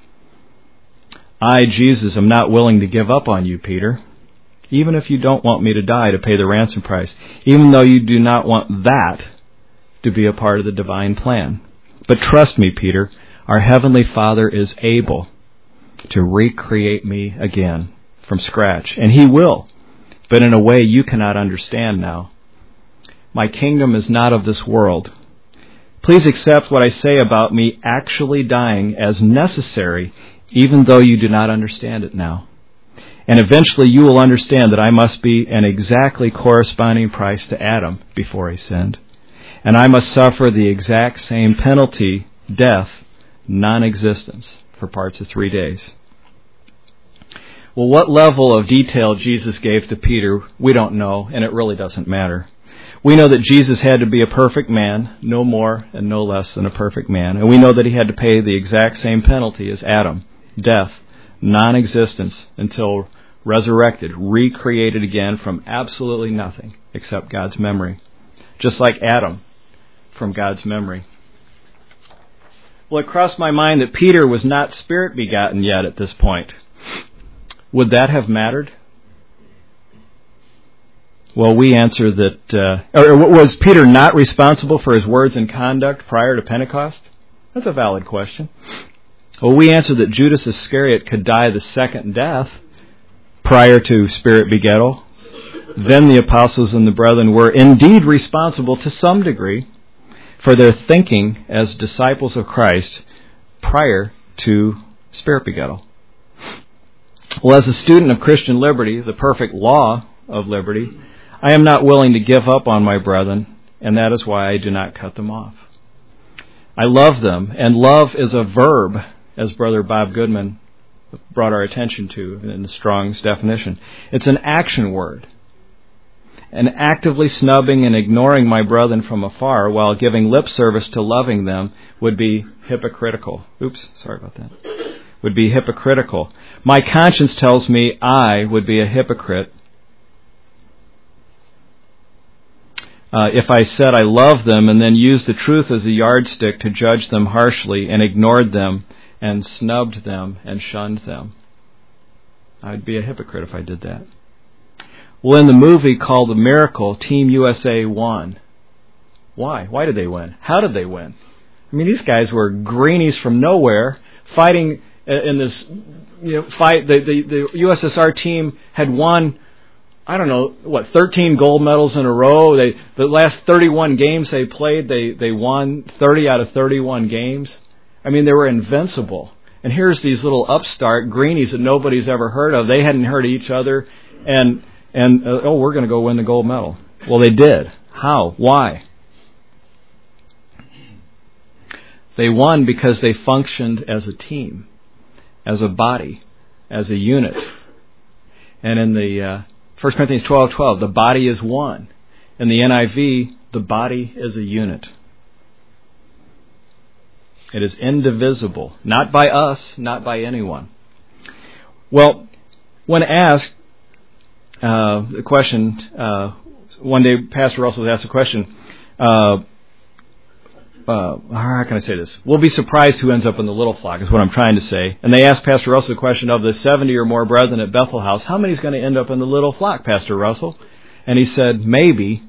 I, Jesus, am not willing to give up on you, Peter, even if you don't want me to die to pay the ransom price, even though you do not want that to be a part of the divine plan. But trust me, Peter, our Heavenly Father is able to recreate me again from scratch, and He will, but in a way you cannot understand now. My kingdom is not of this world. Please accept what I say about me actually dying as necessary, even though you do not understand it now. And eventually you will understand that I must be an exactly corresponding price to Adam before he sinned. And I must suffer the exact same penalty, death, non-existence, for parts of 3 days. Well, what level of detail Jesus gave to Peter, we don't know, and it really doesn't matter. We know that Jesus had to be a perfect man, no more and no less than a perfect man. And we know that He had to pay the exact same penalty as Adam, death, non-existence, until resurrected, recreated again from absolutely nothing except God's memory. Just like Adam from God's memory. Well, it crossed my mind that Peter was not Spirit begotten yet at this point. Would that have mattered? Well, we answer that, or was Peter not responsible for his words and conduct prior to Pentecost? That's a valid question. Well, we answer that Judas Iscariot could die the second death prior to Spirit begettal. Then the apostles and the brethren were indeed responsible to some degree for their thinking as disciples of Christ prior to Spirit begettal. Well, as a student of Christian liberty, the perfect law of liberty, I am not willing to give up on my brethren, and that is why I do not cut them off. I love them, and love is a verb, as Brother Bob Goodman brought our attention to in the Strong's definition. It's an action word. And actively snubbing and ignoring my brethren from afar while giving lip service to loving them would be hypocritical. Oops, sorry about that. Would be hypocritical. My conscience tells me I would be a hypocrite if I said I love them and then used the truth as a yardstick to judge them harshly and ignored them and snubbed them and shunned them. I'd be a hypocrite if I did that. Well, in the movie called The Miracle, Team USA won. Why? Why did they win? How did they win? I mean, these guys were greenies from nowhere fighting in this fight. The USSR team had won, 13 gold medals in a row. The last 31 games they played, they won 30 out of 31 games. I mean, they were invincible. And here's these little upstart greenies that nobody's ever heard of. They hadn't heard of each other, and we're going to go win the gold medal. Well, they did. How? Why? They won because they functioned as a team, as a body, as a unit. And in the 1 Corinthians 12:12, the body is one. In the NIV, the body is a unit. It is indivisible, not by us, not by anyone. Well, when asked the question, one day Pastor Russell was asked a question, how can I say this? We'll be surprised who ends up in the little flock, is what I'm trying to say. And they asked Pastor Russell the question of the 70 or more brethren at Bethel House, how many is going to end up in the little flock, Pastor Russell? And he said, maybe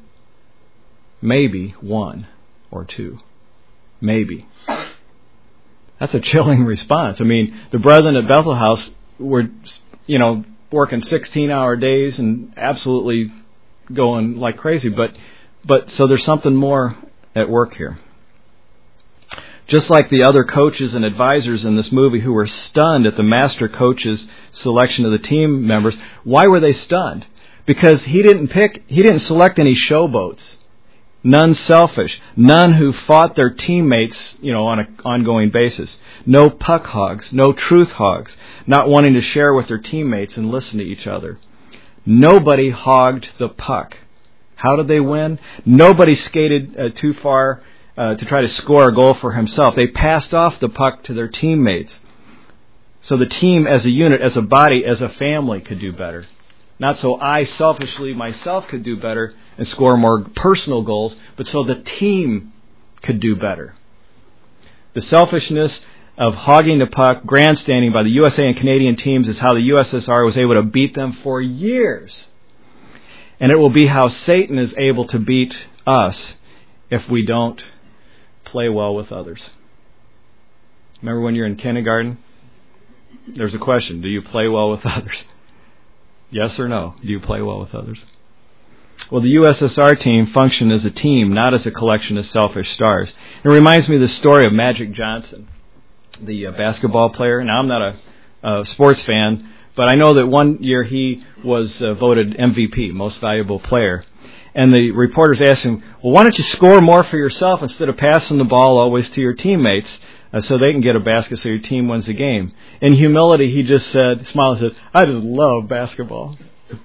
1 or 2. Maybe. That's a chilling response. I mean, the brethren at Bethel House were, working 16-hour days and absolutely going like crazy. But so there's something more at work here. Just like the other coaches and advisors in this movie who were stunned at the master coach's selection of the team members, why were they stunned? Because he didn't select any showboats. None selfish. None who fought their teammates, on an ongoing basis. No puck hogs. No truth hogs. Not wanting to share with their teammates and listen to each other. Nobody hogged the puck. How did they win? Nobody skated too far to try to score a goal for himself. They passed off the puck to their teammates. So the team as a unit, as a body, as a family could do better. Not so I selfishly myself could do better and score more personal goals, but so the team could do better. The selfishness of hogging the puck, grandstanding by the USA and Canadian teams is how the USSR was able to beat them for years. And it will be how Satan is able to beat us if we don't play well with others. Remember when you're in kindergarten? There's a question. Do you play well with others? Yes or no? Do you play well with others? Well, the USSR team functioned as a team, not as a collection of selfish stars. It reminds me of the story of Magic Johnson, the basketball player. Now, I'm not a sports fan, but I know that one year he was voted MVP, most valuable player. And the reporters asked him, well, why don't you score more for yourself instead of passing the ball always to your teammates so they can get a basket so your team wins the game? In humility, he just smiled and said, I just love basketball.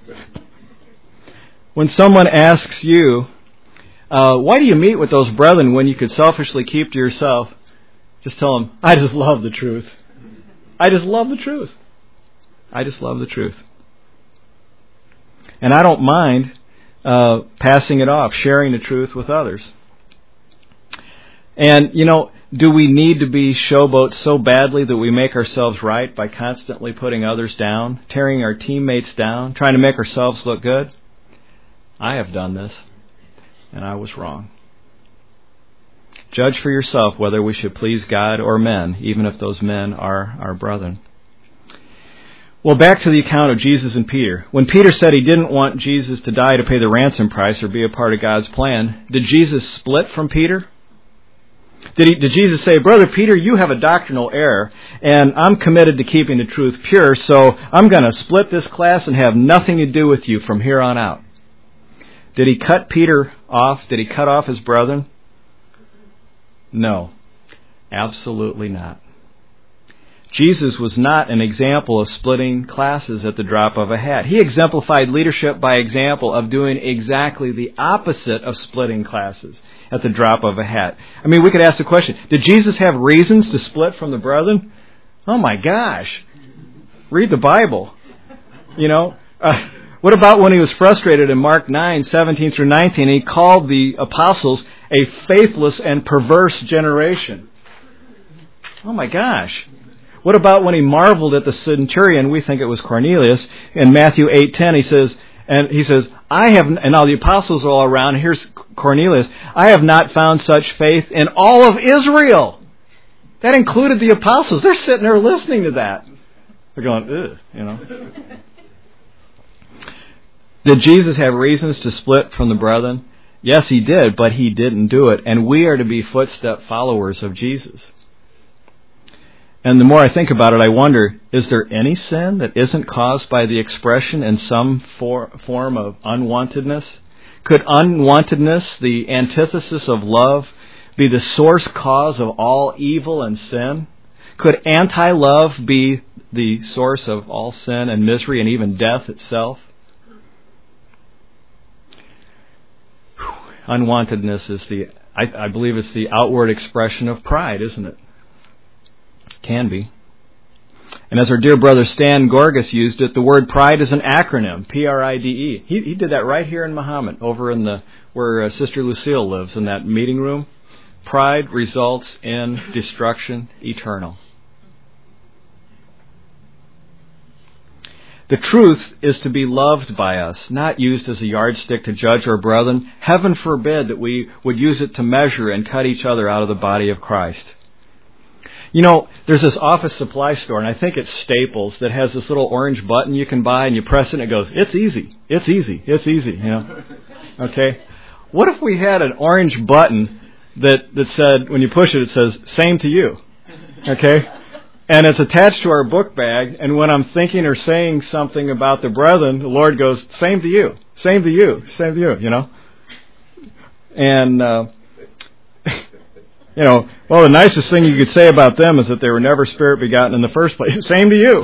When someone asks you, why do you meet with those brethren when you could selfishly keep to yourself? Just tell them, I just love the truth. I just love the truth. I just love the truth. And I don't mind passing it off, sharing the truth with others. And, do we need to be showboats so badly that we make ourselves right by constantly putting others down, tearing our teammates down, trying to make ourselves look good? I have done this, and I was wrong. Judge for yourself whether we should please God or men, even if those men are our brethren. Well, back to the account of Jesus and Peter. When Peter said he didn't want Jesus to die to pay the ransom price or be a part of God's plan, did Jesus split from Peter? Did Jesus say, Brother Peter, you have a doctrinal error, and I'm committed to keeping the truth pure, so I'm going to split this class and have nothing to do with you from here on out? Did he cut Peter off? Did he cut off his brethren? No, absolutely not. Jesus was not an example of splitting classes at the drop of a hat. He exemplified leadership by example of doing exactly the opposite of splitting classes at the drop of a hat. I mean, we could ask the question, did Jesus have reasons to split from the brethren? Oh my gosh. Read the Bible. What about when he was frustrated in Mark 9:17 through 19, he called the apostles a faithless and perverse generation? Oh my gosh. What about when he marveled at the centurion, we think it was Cornelius, in Matthew 8:10, he says, I have, and now the apostles are all around, and here's Cornelius, I have not found such faith in all of Israel. That included the apostles. They're sitting there listening to that. They're going, ugh, Did Jesus have reasons to split from the brethren? Yes, he did, but he didn't do it. And we are to be footstep followers of Jesus. And the more I think about it, I wonder, is there any sin that isn't caused by the expression in some form of unwantedness? Could unwantedness, the antithesis of love, be the source cause of all evil and sin? Could anti-love be the source of all sin and misery and even death itself? Unwantedness is I believe it's the outward expression of pride, isn't it? Can be. And as our dear brother Stan Gorgas used it, the word pride is an acronym, P-R-I-D-E. He did that right here in Mahomet, over in where Sister Lucille lives, in that meeting room. Pride results in destruction eternal. The truth is to be loved by us, not used as a yardstick to judge our brethren. Heaven forbid that we would use it to measure and cut each other out of the body of Christ. There's this office supply store, and I think it's Staples, that has this little orange button you can buy, and you press it and it goes, it's easy, it's easy, it's easy, Okay? What if we had an orange button that said, when you push it, it says, same to you. Okay? And it's attached to our book bag, and when I'm thinking or saying something about the brethren, the Lord goes, same to you, same to you, same to you, And, well, the nicest thing you could say about them is that they were never spirit begotten in the first place. Same to you.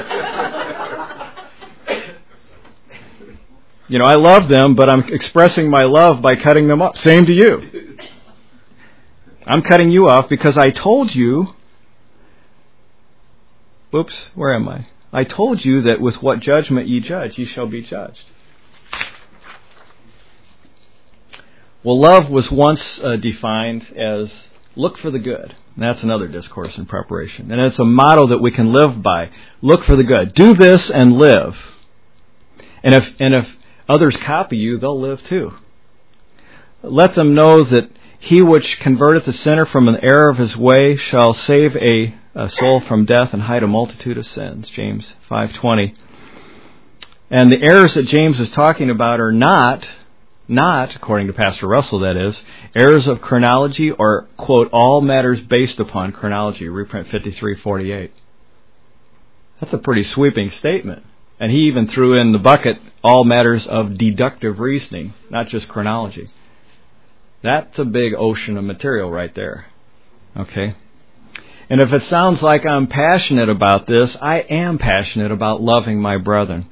I love them, but I'm expressing my love by cutting them up. Same to you. I'm cutting you off because I told you... Whoops, where am I? I told you that with what judgment ye judge, ye shall be judged. Well, love was once defined as look for the good. And that's another discourse in preparation. And it's a motto that we can live by. Look for the good. Do this and live. And if others copy you, they'll live too. Let them know that he which converteth a sinner from an error of his way shall save a soul from death and hide a multitude of sins. James 5:20. And the errors that James is talking about are not, according to Pastor Russell, that is, errors of chronology or, quote, all matters based upon chronology, reprint 5348. That's a pretty sweeping statement. And he even threw in the bucket all matters of deductive reasoning, not just chronology. That's a big ocean of material right there. Okay? And if it sounds like I'm passionate about this, I am passionate about loving my brethren.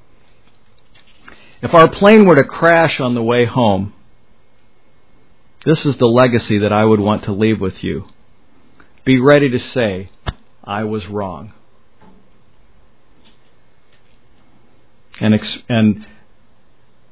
If our plane were to crash on the way home, this is the legacy that I would want to leave with you. Be ready to say, I was wrong. And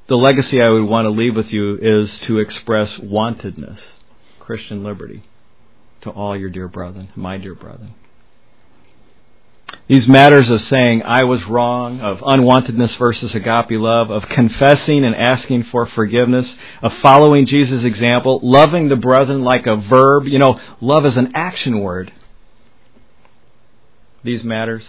the legacy I would want to leave with you is to express wantedness, Christian liberty, to all your dear brethren, my dear brethren. These matters of saying I was wrong, of unwantedness versus agape love, of confessing and asking for forgiveness, of following Jesus' example, loving the brethren like a verb. You know, love is an action word. These matters,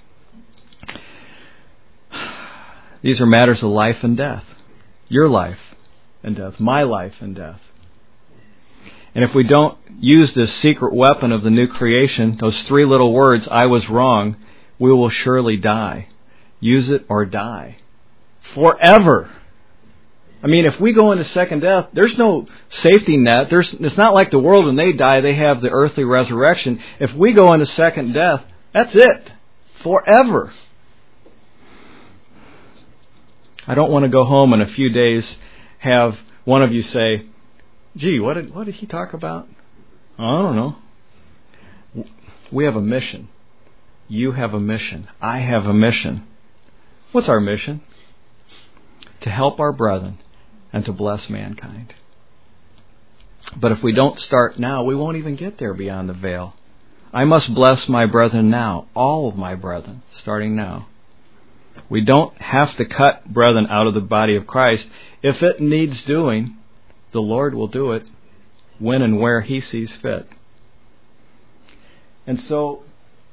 these are matters of life and death. Your life and death, my life and death. And if we don't use this secret weapon of the new creation, those three little words, I was wrong, we will surely die. Use it or die. Forever. I mean, if we go into second death, there's no safety net. It's not like the world when they die, they have the earthly resurrection. If we go into second death, that's it. Forever. I don't want to go home in a few days, have one of you say, gee, what did he talk about? I don't know. We have a mission. You have a mission. I have a mission. What's our mission? To help our brethren and to bless mankind. But if we don't start now, we won't even get there beyond the veil. I must bless my brethren now, all of my brethren, starting now. We don't have to cut brethren out of the body of Christ. If it needs doing, the Lord will do it when and where He sees fit. And so,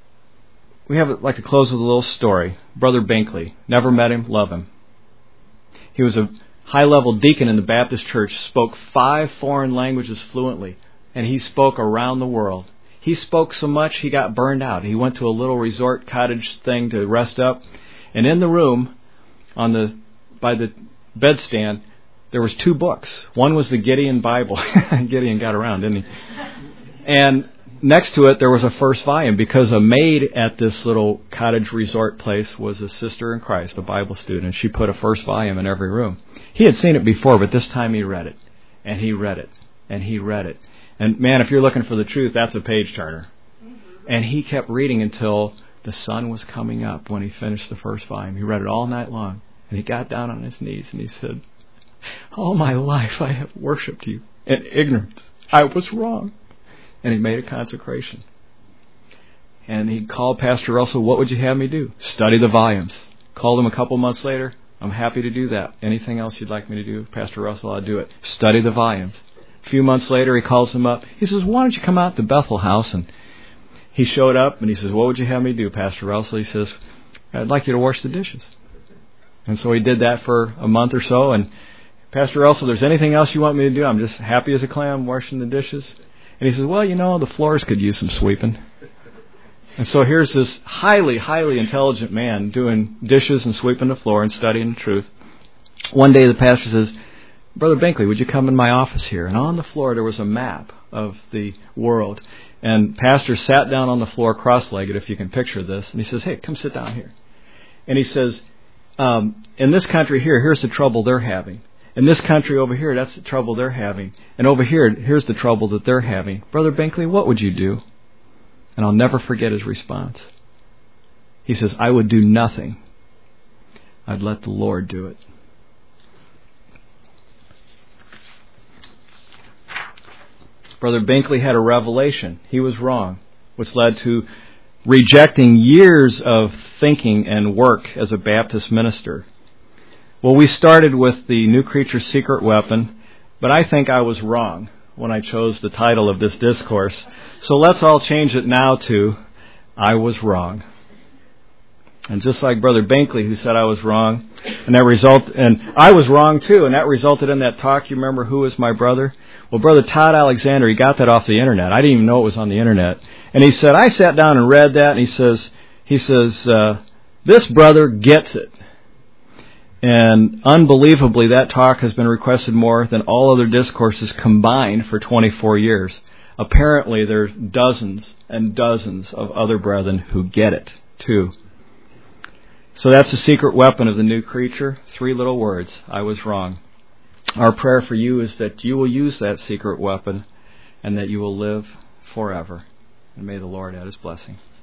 we like to close with a little story. Brother Binkley, never met him, love him. He was a high-level deacon in the Baptist church, spoke 5 foreign languages fluently, and he spoke around the world. He spoke so much he got burned out. He went to a little resort cottage thing to rest up, and in the room, by the bedstand, there was 2 books. One was the Gideon Bible. Gideon got around, didn't he? And next to it, there was a first volume, because a maid at this little cottage resort place was a sister in Christ, a Bible student, and she put a first volume in every room. He had seen it before, but this time he read it, and he read it, and he read it. And man, if you're looking for the truth, that's a page turner. And he kept reading until the sun was coming up when he finished the first volume. He read it all night long, and he got down on his knees, and he said, all my life I have worshipped you in ignorance. I was wrong. And he made a consecration. And he called Pastor Russell, what would you have me do? Study the volumes. Called him a couple months later. I'm happy to do that. Anything else you'd like me to do, Pastor Russell, I'll do it. Study the volumes. A few months later, he calls him up. He says, why don't you come out to Bethel House? And he showed up, and he says, what would you have me do, Pastor Russell? He says, I'd like you to wash the dishes. And so he did that for a month or so. And Pastor Russell, if there's anything else you want me to do, I'm just happy as a clam washing the dishes. And he says, well, the floors could use some sweeping. And so here's this highly, highly intelligent man doing dishes and sweeping the floor and studying the truth. One day the pastor says, Brother Binkley, would you come in my office here? And on the floor there was a map of the world. And pastor sat down on the floor cross-legged, if you can picture this. And he says, hey, come sit down here. And he says, in this country here, here's the trouble they're having. In this country over here, that's the trouble they're having. And over here, here's the trouble that they're having. Brother Binkley, what would you do? And I'll never forget his response. He says, I would do nothing. I'd let the Lord do it. Brother Binkley had a revelation. He was wrong, which led to rejecting years of thinking and work as a Baptist minister. Well, we started with the New Creature's Secret Weapon, but I think I was wrong when I chose the title of this discourse. So let's all change it now to, I was wrong. And just like Brother Binkley, who said I was wrong, and I was wrong too, and that resulted in that talk. You remember Who Is My Brother? Well, Brother Todd Alexander, he got that off the internet. I didn't even know it was on the internet. And he said, I sat down and read that, and he says, this brother gets it. And unbelievably, that talk has been requested more than all other discourses combined for 24 years. Apparently, there's dozens and dozens of other brethren who get it, too. So that's the secret weapon of the new creature. 3 little words. I was wrong. Our prayer for you is that you will use that secret weapon and that you will live forever. And may the Lord add His blessing.